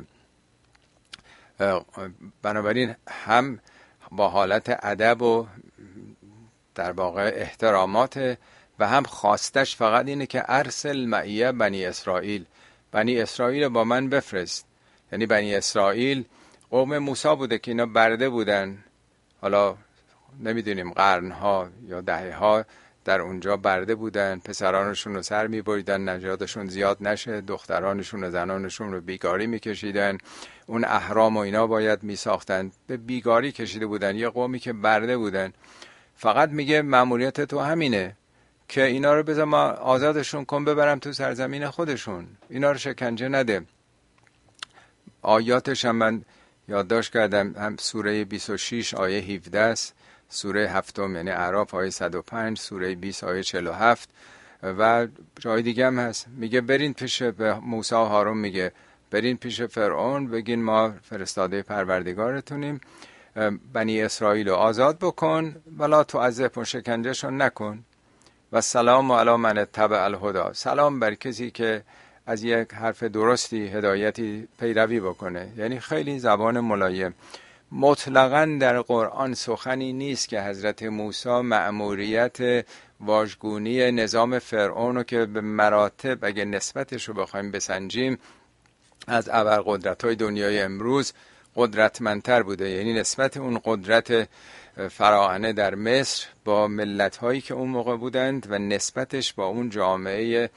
بنابراین هم با حالت ادب و در واقع احترامات و هم خواستش فقط اینه که ارسل معیه بنی اسرائیل، بنی اسرائیل با من بفرست. یعنی بنی اسرائیل قوم موسی بوده که اینا برده بودن، حالا نمیدونیم قرنها یا دهه‌ها در اونجا برده بودن، پسرانشون رو سر میبریدن نژادشون زیاد نشه، دخترانشون و زنانشون رو بیگاری میکشیدن، اون احرام و اینا باید میساختن، به بیگاری کشیده بودن. یه قومی که برده بودن. فقط میگه مأموریت تو همینه که اینا رو بذار ما آزادشون کن، ببرم تو سرزمین خودشون، اینا رو شکنجه نده. آیاتش هم من یادداشت کردم، هم سوره بیست و شش آیه هفده است، سوره هفتم یعنی اعراف آیه صد و پنج، سوره بیست آیه چهل و هفت و جای دیگه هم هست. میگه برین پیش، به موسی و هارون میگه برین پیش فرعون بگین ما فرستاده پروردگارتونیم، بنی اسرائیل رو آزاد بکن، ولا تعذبهم، شکنجهشون نکن، و سلام علی من اتبع الهدی، سلام بر کسی که از یک حرف درستی هدایتی پیروی بکنه. یعنی خیلی زبان ملایم. مطلقاً در قرآن سخنی نیست که حضرت موسی مأموریت واژگونی نظام فرعون رو که به مراتب اگه نسبتش رو بخوایم بسنجیم از ابرقدرت‌های دنیای امروز قدرتمندتر بوده. یعنی نسبت اون قدرت فراعنه در مصر با ملت‌هایی که اون موقع بودند و نسبتش با اون جامعه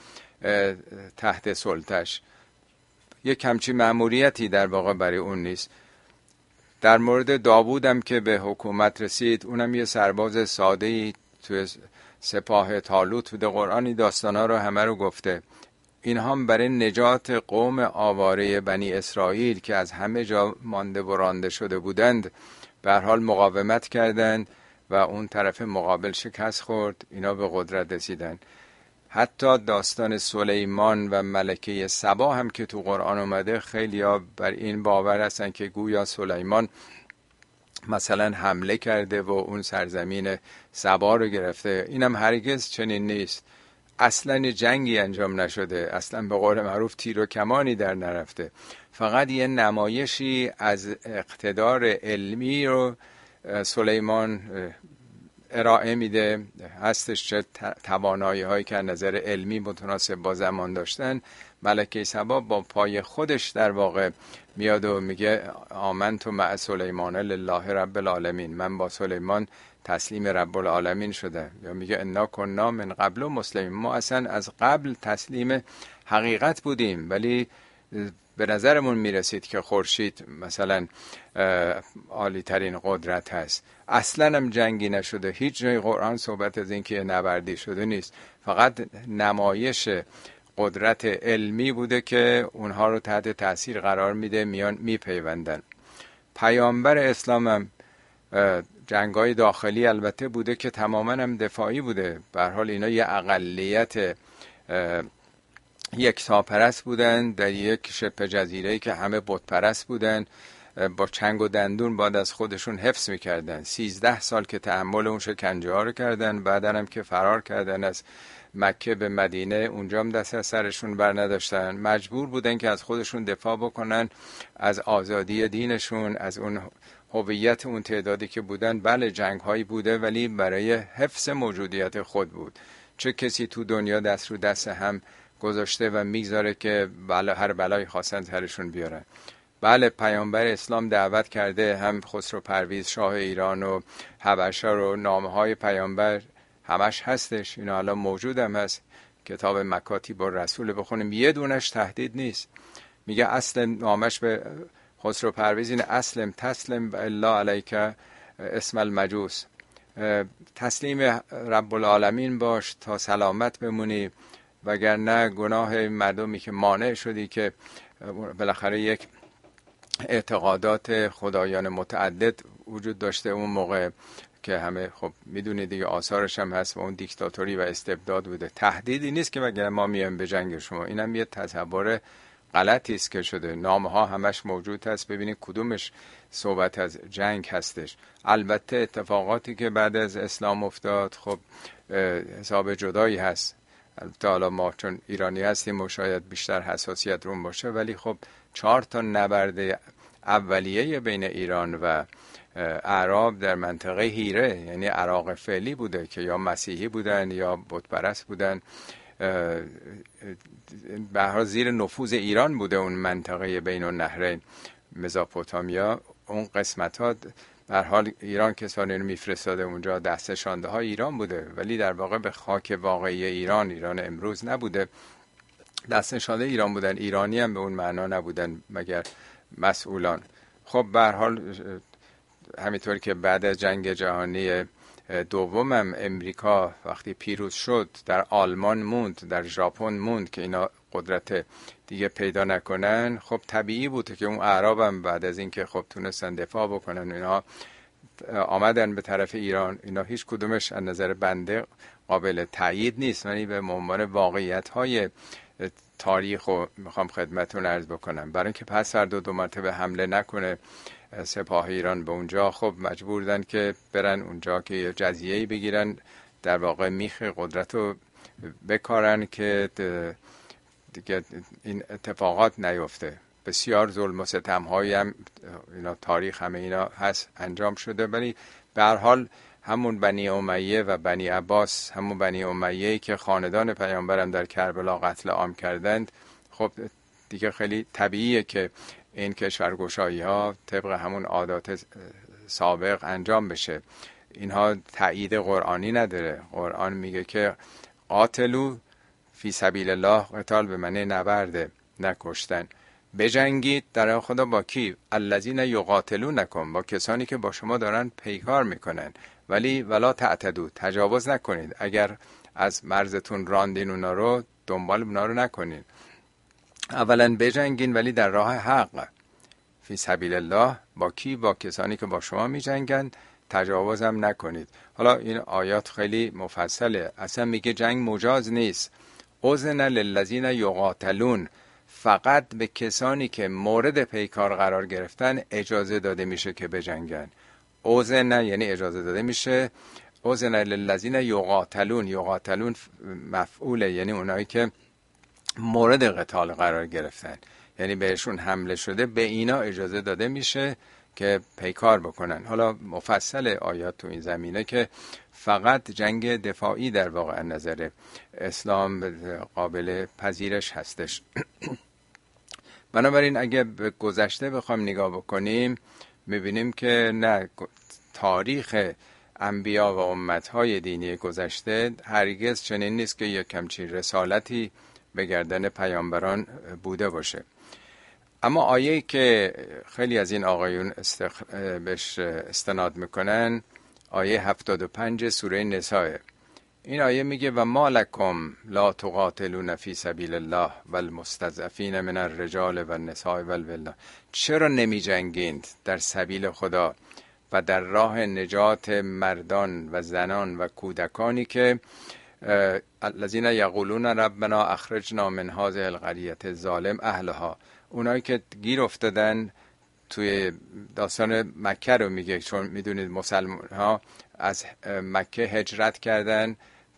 تحت سلطش، یک همچین مأموریتی در واقع برای اون نیست. در مورد داوود هم که به حکومت رسید، اونم یه سرباز ساده‌ای توی سپاه طالوت بوده. قرآنی داستانا رو همه رو گفته. اینها هم برای نجات قوم آواره بنی اسرائیل که از همه جا مانده و رانده شده بودند به هر حال مقاومت کردند و اون طرف مقابل شکست خورد، اینا به قدرت رسیدن. حتی داستان سلیمان و ملکه سبا هم که تو قرآن اومده، خیلی ها بر این باور هستن که گویا سلیمان مثلا حمله کرده و اون سرزمین سبا رو گرفته. اینم هرگز چنین نیست. اصلا جنگی انجام نشده، اصلا به قول معروف تیر و کمانی در نرفته. فقط یه نمایشی از اقتدار علمی رو سلیمان ارائه میده، هستش چه توانایی هایی که از نظر علمی متناسب با زمان داشتن. ملکه سبا با پای خودش در واقع میاد و میگه آمنت مع سلیمان لله رب العالمین، من با سلیمان تسلیم رب العالمین شده. یا میگه انا کنا من قبل مسلمین، ما اصلا از قبل تسلیم حقیقت بودیم، ولی به نظرمون میرسید که خورشید مثلا عالی ترین قدرت هست. اصلا هم جنگی نشده، هیچ جای قرآن صحبت از این که نبردی شده نیست. فقط نمایش قدرت علمی بوده که اونها رو تحت تاثیر قرار میده، میان میپیوندن. پیامبر اسلام هم جنگای داخلی البته بوده که تماما هم دفاعی بوده. به هر حال اینا یه اقلیت یک تاپرست بودن در یک شبه جزیره‌ای که همه بت پرست بودن، با چنگ و دندون بعد از خودشون حفظ میکردن. سیزده سال که تحمل اون شکنجه ها رو کردن، بعدن هم که فرار کردن از مکه به مدینه، اونجا هم دست از سرشون بر نداشتن. مجبور بودن که از خودشون دفاع بکنن، از آزادی دینشون، از اون هویت اون تعدادی که بودن. بله جنگ هایی بوده، ولی برای حفظ موجودیت خود بود. چه کسی تو دنیا دست رو دست هم گذاشته و میگذاره که بله هر بلایی خواستن سرشون بیارن. بله پیامبر اسلام دعوت کرده، هم خسرو پرویز شاه ایران و حبشه رو، نامه های پیامبر همش هستش، اینا الان موجود هم هست. کتاب مکاتیب الرسول بخونیم، یه دونش تهدید نیست. میگه اصل نامش به خسرو پرویز اینه اسلم تسلم و الا علیک اسم المجوس، تسلیم رب العالمین باش تا سلامت بمونی، وگرنه گناه مردمی که مانع شدی که بالاخره یک اعتقادات خدایان متعدد وجود داشته اون موقع که همه خب میدونید دیگه آثارش هم هست و اون دیکتاتوری و استبداد بوده. تهدیدی نیست که وگرنه ما میایم به جنگ شما. اینم یه تصور غلطی است که شده. نامه ها همش موجود هست، ببینید کدومش صحبت از جنگ هستش. البته اتفاقاتی که بعد از اسلام افتاد خب حساب جدایی هست. البته حالا ما چون ایرانی هستیم و شاید بیشتر حساسیت روم باشه، ولی خب چهار تا نبرد اولیه بین ایران و اعراب در منطقه هیره، یعنی عراق فعلی بوده که یا مسیحی بودن یا بت پرست بودن، به هر حال زیر نفوذ ایران بوده اون منطقه بین النهرین، مزاپوتامیا، اون قسمت ها. به هر حال ایران کسانی رو میفرستاده اونجا، دست شانده های ایران بوده، ولی در واقع به خاک واقعی ایران، ایران امروز نبوده. دست شانده ایران بودن، ایرانی هم به اون معنا نبودن مگر مسئولان. خب به هر حال همینطور که بعد از جنگ جهانی دومم امریکا وقتی پیروز شد در آلمان موند، در ژاپن موند که اینا قدرت دیگه پیدا نکنن، خب طبیعی بود که اون اعراب هم بعد از اینکه خب تونستن دفاع بکنن اینا آمدن به طرف ایران. اینا هیچ کدومش از نظر بنده قابل تایید نیست، ولی به عنوان واقعیت های تاریخ رو میخوام خدمتتون عرض بکنم. برای اینکه پس هر دو دو مرتبه حمله نکنه سپاه ایران به اونجا، خب مجبور بودن که برن اونجا که یه جزیه‌ای بگیرن، در واقع میخ قدرت رو بکارن که دیگه این اتفاقات نیفته. بسیار ظلم و ستم هایی هم اینا تاریخ همه اینا هست انجام شده، ولی به هر حال همون بنی امیه و بنی عباس، همون بنی امیه‌ای که خاندان پیامبرم در کربلا قتل عام کردند، خب دیگه خیلی طبیعیه که این کشورگشایی ها طبق همون عادات سابق انجام بشه. اینها تأیید قرآنی نداره. قرآن میگه که قاتلو فی سبیل الله، قتال به معنی نبرده، نکشتن. بجنگید در خدا با کی؟ الذین یقاتلونکم، با کسانی که با شما دارن پیکار میکنن، ولی ولا تعتدوا، تجاوز نکنید. اگر از مرزتون راندین اونا رو، دنبال اونا رو نکنین. اولا بجنگین ولی در راه حق، فی سبیل الله. با کی؟ با کسانی که با شما می جنگن، تجاوز هم نکنید. حالا این آیات خیلی مفصله، اصلا میگه جنگ مجاز نیست. اذن للذین یقاتلون، فقط به کسانی که مورد پیکار قرار گرفتن اجازه داده میشه که بجنگن. اذن یعنی اجازه داده میشه. اذن للذین یقاتلون، یقاتلون مفعوله، یعنی اونایی که مورد قتال قرار گرفتن، یعنی بهشون حمله شده، به اینا اجازه داده میشه که پیکار بکنن. حالا مفصل آیات تو این زمینه که فقط جنگ دفاعی در واقع نظر اسلام قابل پذیرش هستش. بنابراین اگه به گذشته بخوام نگاه بکنیم، میبینیم که نه، تاریخ انبیا و امتهای دینی گذشته هرگز چنین نیست که یک همچین رسالتی به گردن پیامبران بوده باشه. اما آیه‌ای که خیلی از این آقایون استخ... بهش استناد میکنن، آیه هفتاد و پنج سوره نساء. این آیه میگه و ما لکم لا تقاتلون فی سبیل الله والمستضعفین من الرجال والنساء والولدان. چرا نمی جنگید در سبیل خدا و در راه نجات مردان و زنان و کودکانی که الذین یقولون ربنا اخرجنا من هذه القریة الظالم اهلها، اونایی که گیر افتادن توی داستان مکه رو میگه، چون میدونید مسلمان ها از مکه هجرت کردن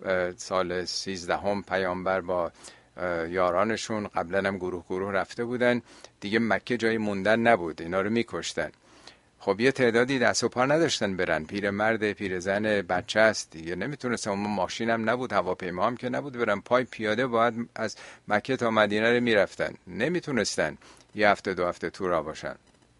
سال سیزدهم، پیامبر با یارانشون قبلا هم گروه گروه رفته بودن دیگه، مکه جای موندن نبود، اینا رو میکشتن. خب یه تعدادی دست و پا نداشتن برن، پیر مرد، پیر زن، بچه است دیگه، نمیتونستن، اون ماشین هم نبود، هواپیما هم که نبود برن، پای پیاده باید از مکه تا مدینه رو میرفتن، نمیتونستن یه هفته دو هفته تو را باشن.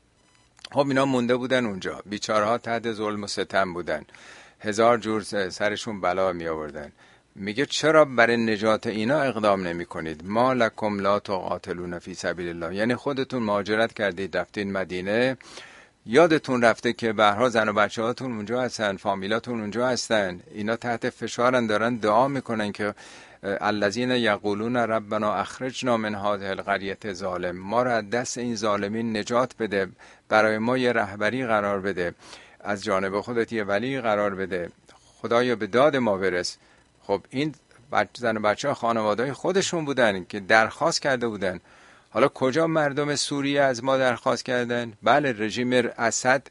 خب اینا مونده بودن اونجا، بیچارها تحت ظلم و ستم بودن، هزار جور سرشون بلا می آوردن. میگه چرا برای نجات اینا اقدام نمی کنید؟ ما لکم لا تقاتلون فی سبیل الله، یعنی خودتون مهاجرت کردید رفتین مدینه، یادتون رفته که به هر حال زن و بچه هاتون اونجا هستن، فامیلاتون اونجا هستن، اینا تحت فشارن، دارن دعا میکنن که الذین یقولون ربنا اخرجنا من هذه القریة الظالم، ما را از دست این ظالمین نجات بده، برای ما یه رهبری قرار بده، از جانب خودت یه ولی قرار بده، خدایا به داد ما برس. خب این زن و بچه ها خانواده خودشون بودن که درخواست کرده بودن. حالا کجا مردم سوریه از ما درخواست کردن؟ بله، رژیم اسد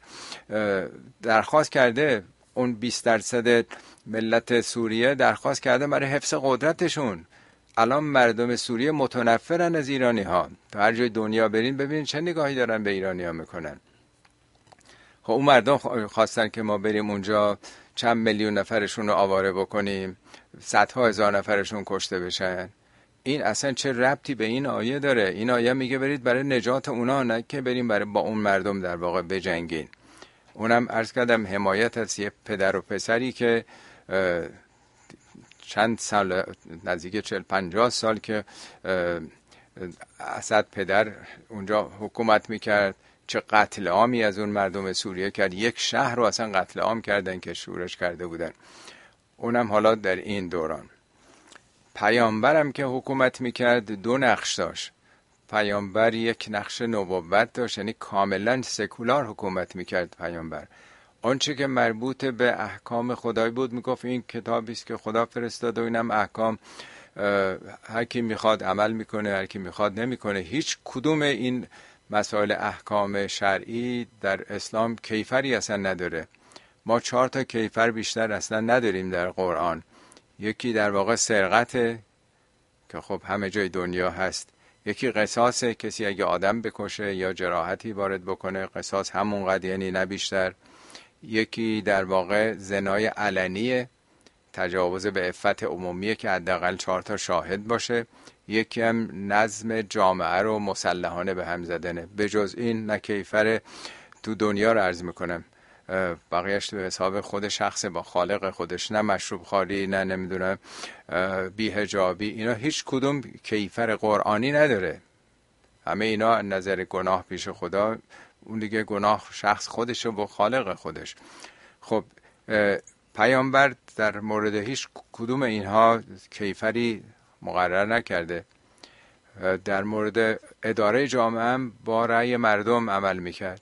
درخواست کرده، اون بیست درصد ملت سوریه درخواست کرده برای حفظ قدرتشون. الان مردم سوریه متنفرن از ایرانی ها، تو هر جای دنیا برین ببینین چه نگاهی دارن به ایرانی ها میکنن. خب اون مردم خواستن که ما بریم اونجا چند میلیون نفرشون رو آواره بکنیم، صدها هزار نفرشون کشته بشن. این اصلا چه ربطی به این آیه داره؟ این آیه میگه برید برای نجات اونا، نه که بریم برای با اون مردم در واقع بجنگین. اونم عرض کردم حمایت از یه پدر و پسری که چند سال، نزدیک چهل پنجاه سال که اسد پدر اونجا حکومت میکرد، چه قتل عامی از اون مردم سوریه کرد، یک شهر رو اصلا قتل عام کردن که شورش کرده بودن. اونم حالا در این دوران. پیامبرم که حکومت میکرد دو نقش داشت. پیامبر یک نقش نبوت داشت، یعنی کاملا سکولار حکومت میکرد پیامبر. آنچه که مربوط به احکام خدای بود میگفت این کتابی است که خدا فرستاده و اینم احکام، هر کی میخواد عمل میکنه، هر کی میخواد نمیکنه. هیچ کدوم این مسائل احکام شرعی در اسلام کیفری اصلا نداره. ما چهار تا کیفر بیشتر اصلا نداریم در قرآن. یکی در واقع سرقته که خب همه جای دنیا هست، یکی قصاص، کسی اگه آدم بکشه یا جراحتی وارد بکنه قصاص همونقدر، یعنی نه بیشتر. یکی در واقع زنای علنیه، تجاوز به عفت عمومیه که حداقل چهار تا شاهد باشه. یکی هم نظم جامعه رو مسلحانه به هم زدنه. به جز این نه کیفر تو دنیا رو عرض میکنم، بقیهش تو حساب خود شخص با خالق خودش، نه مشروب خواری، نه نمیدونم بی‌حجابی، اینا هیچ کدوم کیفر قرآنی نداره. همه اینا نظر گناه پیش خدا، اون دیگه گناه شخص خودش و با خالق خودش. خب پیامبر در مورد هیچ کدوم اینها کیفری مقرر نکرده. در مورد اداره جامعه هم با رأی مردم عمل میکرد.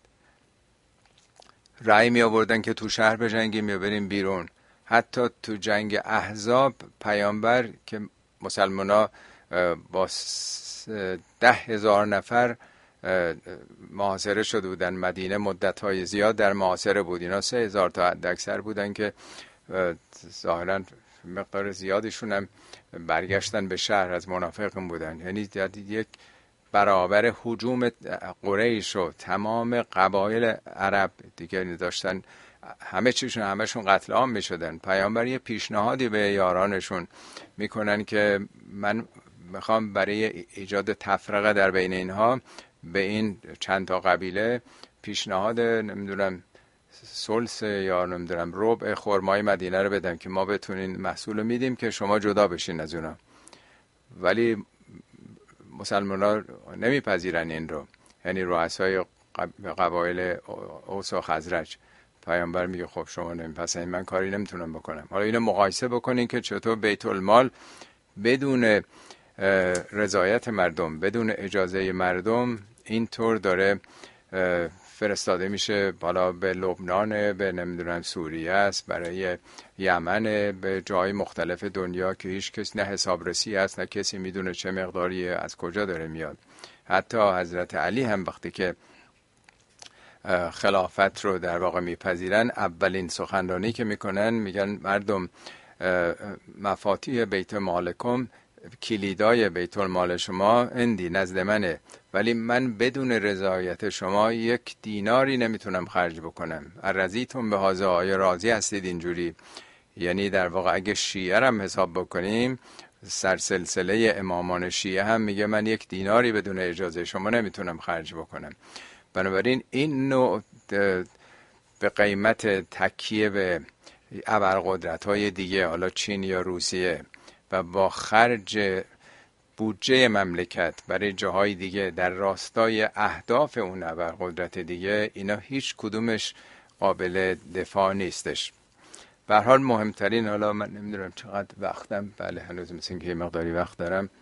رأی می آوردن که تو شهر بجنگیم یا بریم بیرون. حتی تو جنگ احزاب پیامبر که مسلمانا با ده هزار نفر محاصره شده بودن، مدینه مدت‌های زیاد در محاصره بود، اینا سه هزار تا حد اکثر بودن که ظاهراً مقدار زیادشون هم برگشتن به شهر، از منافقین بودن. یعنی یک برابر هجوم قریش و تمام قبایل عرب دیگه داشتن همه چیشون همشون قتل عام میشدن. پیامبر یه پیشنهادی به یارانشون میکنن که من میخوام برای ایجاد تفرقه در بین اینها به این چند تا قبیله پیشنهاد نمیدونم سلس یا نمیدونم ربع خرمای مدینه رو بدم که ما بتونین محصول رو میدیم که شما جدا بشین از اونا. ولی مسلمان ها نمیپذیرن این رو، یعنی رؤسای قبایل اوس و خزرج. پیامبر میگه خب شما نمیپسندین، من کاری نمیتونم بکنم. حالا اینو مقایسه بکنین که چطور بیت المال بدون رضایت مردم، بدون اجازه مردم اینطور داره فرستاده میشه، بالا به لبنان، به نمیدونم سوریه است، برای یمن، به جای مختلف دنیا که هیچ کس نه حسابرسی است، نه کسی میدونه چه مقداری از کجا داره میاد. حتی حضرت علی هم وقتی که خلافت رو در واقع میپذیرن، اولین سخنرانی که میکنن میگن مردم مفاتیح بیت مالکم، کلیدای بیت المال شما اندی نزد منه، ولی من بدون رضایت شما یک دیناری نمیتونم خرج بکنم. رضیتم به هذا، آیا راضی هستید اینجوری؟ یعنی در واقع اگه شیعه هم حساب بکنیم، سرسلسله امامان شیعه هم میگه من یک دیناری بدون اجازه شما نمیتونم خرج بکنم. بنابراین این نوع به قیمت تکیه به ابرقدرت‌های دیگه، حالا چین یا روسیه، و با خرج بودجه مملکت برای جاهای دیگه در راستای اهداف اون ابرقدرت دیگه، اینا هیچ کدومش قابل دفاع نیستش. به هر حال مهمترین، حالا من نمیدونم چقدر وقتم، بله هنوز مثل که یه مقداری وقت دارم،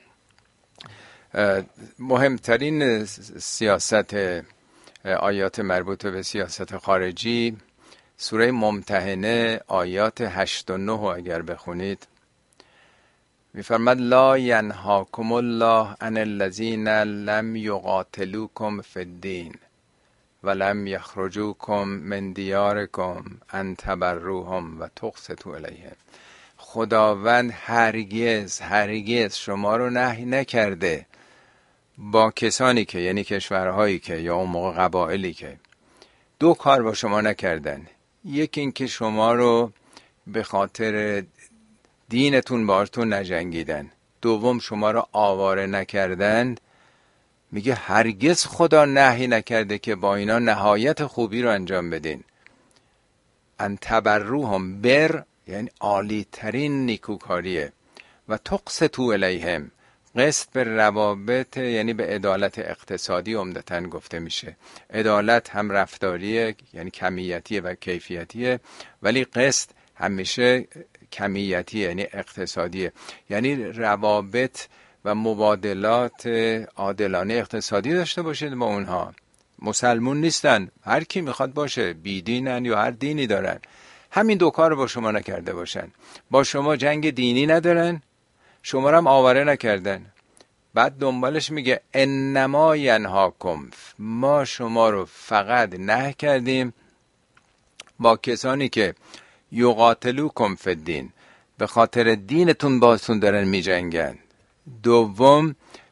مهمترین سیاست آیات مربوط به سیاست خارجی سوره ممتحنه آیات هشت و نه اگر بخونید میفرماد لا ینهاکم الله عن الذین لم یقاتلوکم فی الدین ولم یخرجوکم من دیارکم ان تبروهم و تقسطوا الیهم. خداوند هرگز هرگز شما رو نهی نکرده با کسانی که، یعنی کشورهایی که یا اون موقع قبایلی که دو کار با شما نکردن. یکی این که شما رو به خاطر دینتون باشتون نجنگیدن، دوم شما رو آواره نکردن. میگه هرگز خدا نهی نکرده که با اینا نهایت خوبی رو انجام بدین. ان تبروهم، بر یعنی عالی ترین نیکوکاریه، و تقسطوا الیهم، قسط به روابط یعنی به عدالت اقتصادی عمدتاً گفته میشه. عدالت هم رفتاریه یعنی کمیتیه و کیفیتیه، ولی قسط همیشه کمیتی یعنی اقتصادیه، یعنی روابط و مبادلات عادلانه اقتصادی داشته باشید با اونها. مسلمون نیستن، هر کی میخواد باشه، بیدینن یا هر دینی دارن، همین دو کار رو با شما نکرده باشن. با شما جنگ دینی ندارن، شما رو هم آواره نکردن. بعد دنبالش میگه انما ینهاکم، ما شما رو فقط نه کردیم با کسانی که یقاتلوکم فی الدین، به خاطر دینتون باستون دارن می جنگن. دوم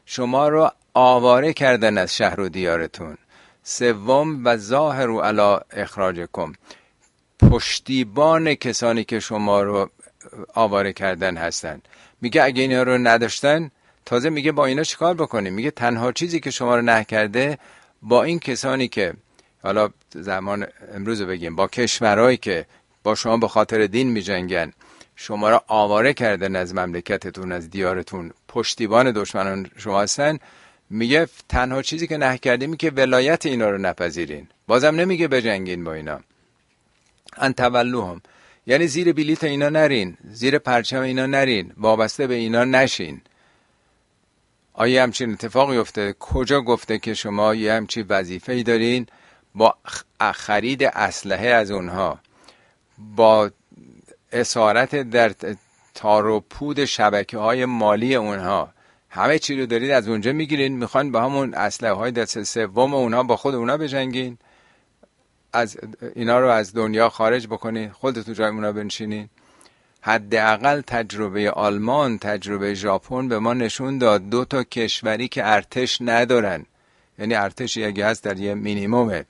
شما رو آواره کردن از شهر و دیارتون. سوم و ظاهروا علی اخراجکم، پشتیبان کسانی که شما رو آواره کردن هستن. میگه اگه اینا رو نداشتن، تازه میگه با اینا چیکار بکنیم؟ میگه تنها چیزی که شما رو نه کرده با این کسانی که حالا زمان امروز بگیم با کشورهایی که با شما به خاطر دین میجنگن، شما را آواره کردن از مملکتتون، از دیارتون، پشتیبان دشمنان شما هستن. میگه تنها چیزی که نه کردیم که ولایت اینا رو نپذیرین. بازم نمیگه بجنگین با اینا. ان تولوهم، یعنی زیر بلیت اینا نرین، زیر پرچم اینا نرین، وابسته به اینا نشین. آیا همچین اتفاقی افتاده؟ کجا گفته که شما یه همچین وظیفه‌ای دارین با خرید اسلحه از اونها، با اسارت در تار و پود شبکه های مالی اونها، همه چی رو دارید از اونجا میگیرین، میخوان با همون اسلحه های دست سوم اونها با خود اونها بجنگین، از اینا رو از دنیا خارج بکنین، خودتون جای اونا بنشینین. حداقل تجربه آلمان، تجربه ژاپن به ما نشون داد دو تا کشوری که ارتش ندارن، یعنی ارتشی اگه هست در یه مینیمومه،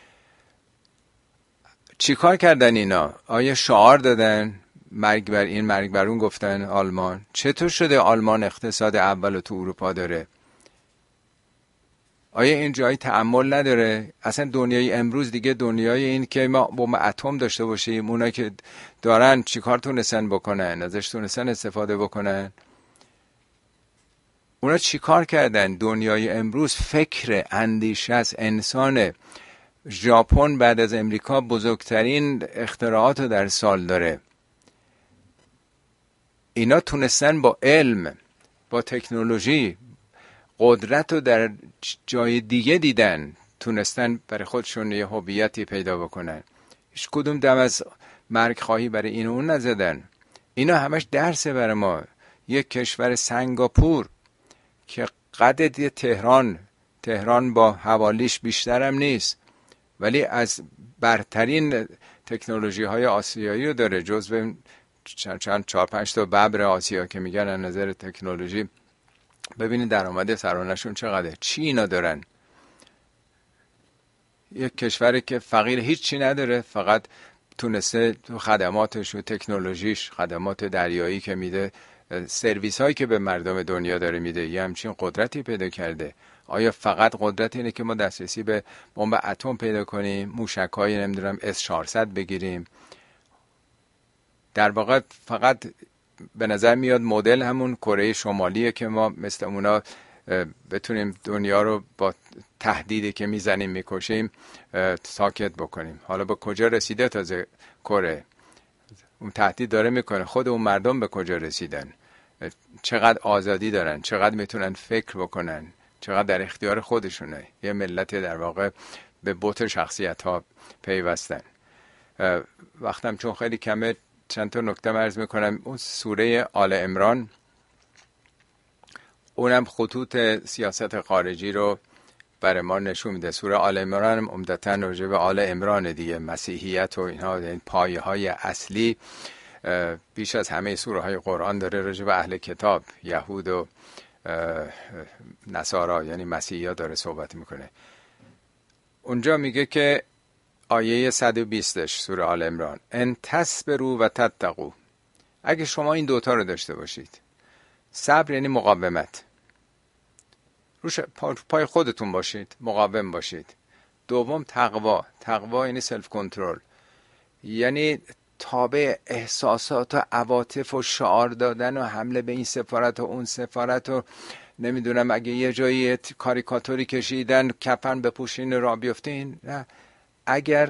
چی کار کردن اینا؟ آیا شعار دادن مرگ بر این مرگ بر اون گفتن آلمان؟ چطور شده آلمان اقتصاد اول تو اروپا داره؟ آیا این جایی تأمل نداره؟ اصلا دنیای امروز دیگه دنیای این که ما بمب اتم داشته باشیم، اونا که دارن چیکار تونستن بکنن؟ ازش تونستن استفاده بکنن؟ اونا چیکار کردن؟ دنیای امروز فکر اندیشه از انسان. ژاپن بعد از امریکا بزرگترین اختراعات رو در سال داره. اینا تونستن با علم، با تکنولوژی، قدرت رو در جای دیگه دیدن، تونستن برای خودشون یه هویتی پیدا بکنن. هیچ کدوم دم از مرگ خواهی برای این و اون نزدن. اینا همش درسه برای ما. یک کشور سنگاپور که قد تهران، تهران با حوالیش بیشترم نیست، ولی از برترین تکنولوژی های آسیایی رو داره، جزو چند چند چهار پنج تا ببر آسیا که میگن از نظر تکنولوژی. ببینید درآمد سرانه‌شون چقدره. چی اینا دارن؟ یک کشوری که فقیر هیچ چی نداره، فقط تونسته تو خدماتش و تکنولوژیش، خدمات دریایی که میده، سرویس هایی که به مردم دنیا داره میده، یه همچین قدرتی پیدا کرده. آیا فقط قدرت اینه که ما دسترسی به بمب اتم پیدا کنیم، موشک های نمیدونم اس چهارصد بگیریم؟ در واقع فقط به نظر میاد مدل همون کره شمالیه که ما مثل اونا بتونیم دنیا رو با تهدیدی که میزنیم میکشیم ساکت بکنیم. حالا به کجا رسیده تازه کره؟ اون تهدید داره میکنه، خود اون مردم به کجا رسیدن؟ چقدر آزادی دارن؟ چقدر میتونن فکر بکنن؟ چقدر در اختیار خودشونه؟ یه ملت در واقع به بت شخصیت ها پیوستن. وقتم چون خیلی کمه، چند تا نکته عرض میکنم. اون سوره آل عمران، اونم خطوط سیاست خارجی رو برای ما نشون میده. سوره آل عمران هم عمدتاً راجع به آل عمران دیگه، مسیحیت و اینها، این پایه های اصلی بیش از همه سوره های قرآن داره راجع به اهل کتاب، یهود و نصارا، یعنی مسیحی‌ها داره صحبت میکنه. اونجا میگه که آیه صد و بیست سوره آل عمران، ان تصبروا و تتقوا، اگه شما این دوتا رو داشته باشید، صبر یعنی مقاومت، روش پای خودتون باشید، مقاوم باشید. دوم تقوا، تقوا یعنی سلف کنترل، یعنی تابع احساسات و عواطف و شعار دادن و حمله به این سفارت و اون سفارت و نمیدونم اگه یه جایی کاریکاتوری کشیدن کفن بپوشین را بیفتین. نه، اگر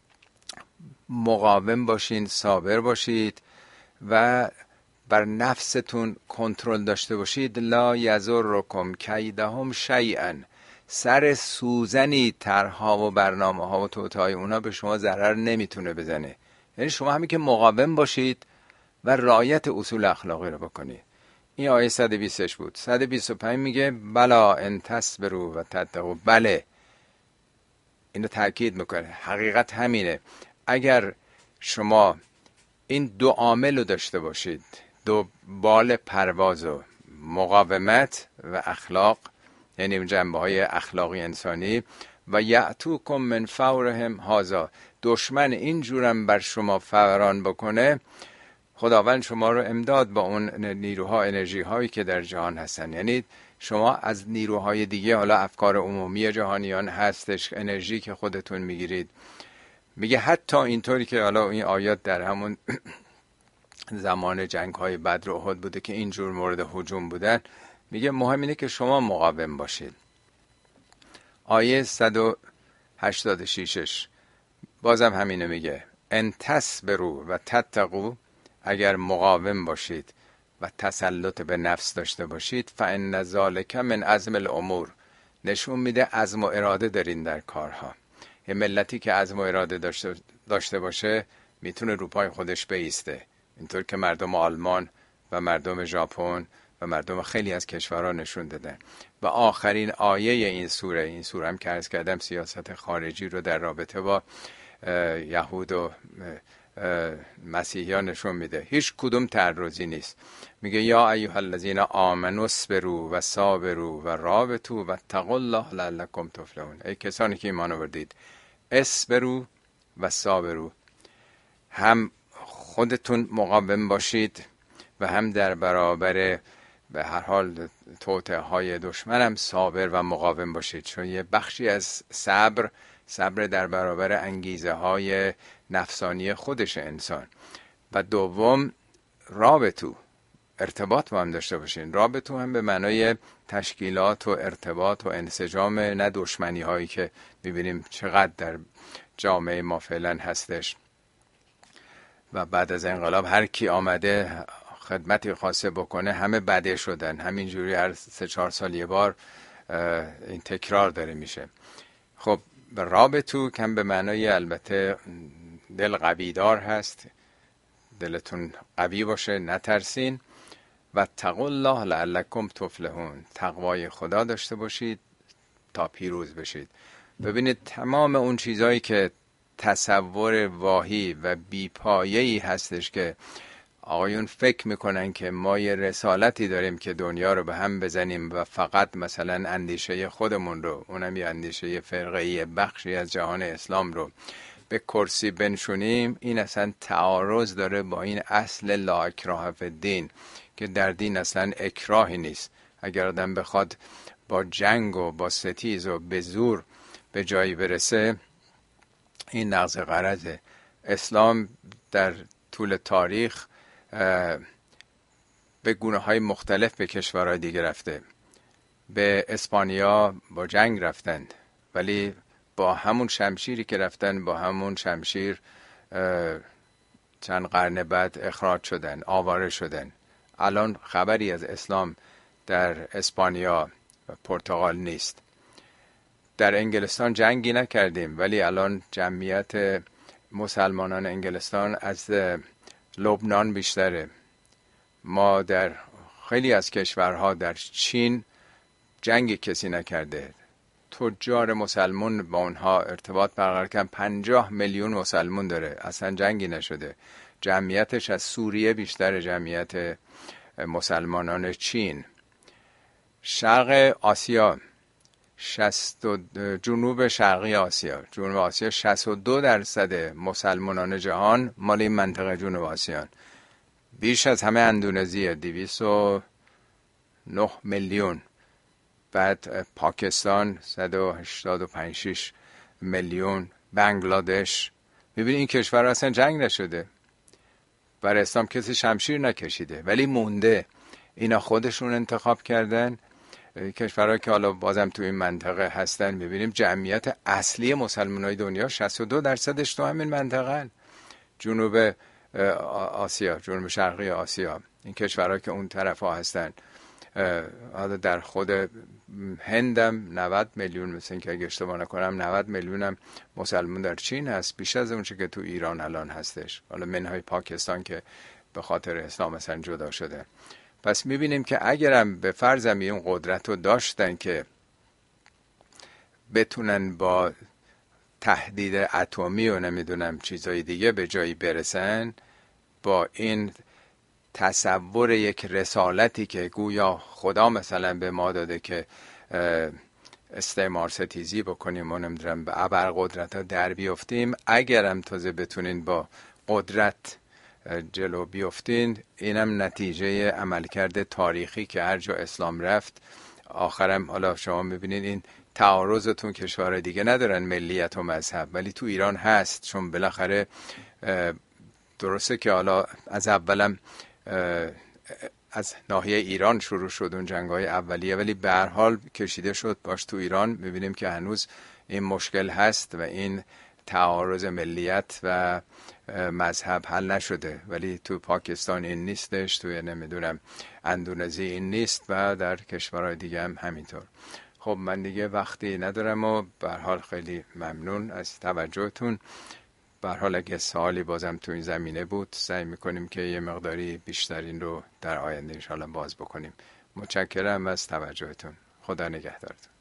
مقاوم باشین، صابر باشید و بر نفستون کنترل داشته باشید، لا یضرکم کیدهم شیئا، سر سوزنی طرح‌ها و برنامه‌ها و توطئه‌های اونا به شما ضرر نمیتونه بزنه. یعنی شما همین که مقاوم باشید و رعایت اصول اخلاقی رو بکنید. این آیه صد و بیست بود. صد و بیست و پنج میگه بلا ان تصبروا و تتقوا، بله، اینو تاکید میکنه، حقیقت همینه. اگر شما این دو عامل رو داشته باشید، دو بال پرواز رو، مقاومت و اخلاق، یعنی جنبه های اخلاقی انسانی. و یأتوکم من فورهم هذا، دشمن اینجورم بر شما فوران بکنه، خداوند شما رو امداد با اون نیروها، انرژی هایی که در جهان هستن. یعنی شما از نیروهای دیگه، حالا افکار عمومی جهانیان هستش، انرژی که خودتون میگیرید. میگه حتی اینطوری که حالا این آیات در همون زمان جنگ های بدر و احد بوده که اینجور مورد هجوم بودن، میگه مهم اینه که شما مقاوم باشید. آیه صد و هشتاد و شش بازم همینو میگه، ان تصبروا و تتقوا، اگر مقاوم باشید و تسلط به نفس داشته باشید، فان ذلک من عزم الامور، نشون میده عزم و اراده دارین در کارها. یه ملتی که عزم و اراده داشته داشته باشه میتونه رو پای خودش بایسته، اینطور که مردم آلمان و مردم ژاپن و مردم خیلی از کشورها نشون دادن. و آخرین آیه این سوره، این سوره هم که عرض کردم سیاست خارجی رو در رابطه با یهود و مسیحیان نشون میده. هیچ کدوم تعرضی نیست. میگه یا ایها الذین آمنوا اصبروا و صابروا و رابطوا و اتقوا الله لعلکم تفلحون. ای کسانی که ایمان آوردید، اصبروا و صابروا، هم خودتون مقاوم باشید و هم در برابر به هر حال توطئه های دشمن هم صابر و مقاوم باشید، چون یه بخشی از صبر، صبر در برابر انگیزه های نفسانی خودش انسان. و دوم رابطو، ارتباط با هم داشته باشین. رابطو هم به معنای تشکیلات و ارتباط و انسجام، نه دشمنی هایی که میبینیم چقدر در جامعه ما فعلا هستش. و بعد از انقلاب هر کی آمده خدمتی خاصه بکنه همه بده شدن، همینجوری هر سه چهار سال یه بار این تکرار داره میشه. خب رابطو کم به معنای البته دل قوی دار هست، دلتون قوی باشه، نترسین. و اتقوا الله لعلکم تفلحون، تقوای خدا داشته باشید تا پیروز بشید. ببینید تمام اون چیزایی که تصور واهی و بیپایه‌ای هستش که آقایون فکر میکنن که ما یه رسالتی داریم که دنیا رو به هم بزنیم و فقط مثلا اندیشه خودمون رو، اونم یه اندیشه فرقه‌ای بخشی از جهان اسلام رو به کرسی بنشونیم، این اصلا تعارض داره با این اصل لا اکراه فی الدین، که در دین اصلا اکراهی نیست. اگر آدم بخواد با جنگ و با ستیز و به زور به جایی برسه، این نقض غرضه. اسلام در طول تاریخ به گونه های مختلف به کشورهای دیگه رفته. به اسپانیا با جنگ رفتند، ولی با همون شمشیری که رفتن، با همون شمشیر چند قرن بعد اخراج شدن، آواره شدن. الان خبری از اسلام در اسپانیا و پرتغال نیست. در انگلستان جنگی نکردیم، ولی الان جمعیت مسلمانان انگلستان از لبنان بیشتره. ما در خیلی از کشورها، در چین جنگ کسی نکرده، تجار مسلمون با اونها ارتباط برقرار کردن، پنجاه میلیون مسلمون داره، اصلا جنگی نشده. جمعیتش از سوریه بیشتر، جمعیت مسلمانان چین. شرق آسیا، شصت جنوب شرقی آسیا، جنوب آسیا شصت و دو درصد مسلمانان جهان مال این منطقه جنوب آسیان. بیش از همه اندونزی دویست و نه میلیون. بعد پاکستان صد و هشتاد و پنج میلیون. بنگلادش. ببین این کشور اصلا جنگ نشده، برای اسلام کسی شمشیر نکشیده، ولی مونده. اینا خودشون انتخاب کردن. کشورهایی که حالا بازم تو این منطقه هستن، میبینیم جمعیت اصلی مسلمانای دنیا شصت و دو درصدش تو همین منطقه، جنوب آسیا، جنوب شرقی آسیا. این کشورهایی که اون طرف ها هستن، حالا در خود هندم نود میلیون، مثل این که اگه اشتباه نکنم نود میلیون هم مسلمان در چین هست، بیش از اون چه که تو ایران الان هستش، حالا منهای پاکستان که به خاطر اسلام مثلا جدا شده. پس میبینیم که اگرم به فرضم این قدرت رو داشتن که بتونن با تهدید اتمی و نمیدونم چیزای دیگه به جایی برسن، با این تصور یک رسالتی که گویا خدا مثلا به ما داده که استعمار ستیزی بکنیم و نمیدونم به ابرقدرت ها در بیفتیم، اگرم تازه بتونین با قدرت جلو بیفتین، اینم نتیجه عملکرد تاریخی که هر جا اسلام رفت آخرم حالا شما میبینید این تعارضتون کشور دیگه ندارن ملیت و مذهب، ولی تو ایران هست، چون بالاخره درسته که حالا از اولم از ناحیه ایران شروع شد اون جنگ‌های اولیه، ولی به هر حال کشیده شد باش تو ایران. می‌بینیم که هنوز این مشکل هست و این تعارض ملیت و مذهب حل نشده، ولی تو پاکستان این نیستش، توی نمیدونم اندونزی این نیست و در کشورهای دیگه هم همینطور. خب من دیگه وقتی ندارم و به هر حال خیلی ممنون از توجهتون. به هر حال اگه سوالی بازم تو این زمینه بود سعی میکنیم که یه مقداری بیشترین رو در آینده انشاءالله باز بکنیم. متشکرم از توجهتون. خدا نگهدارتون.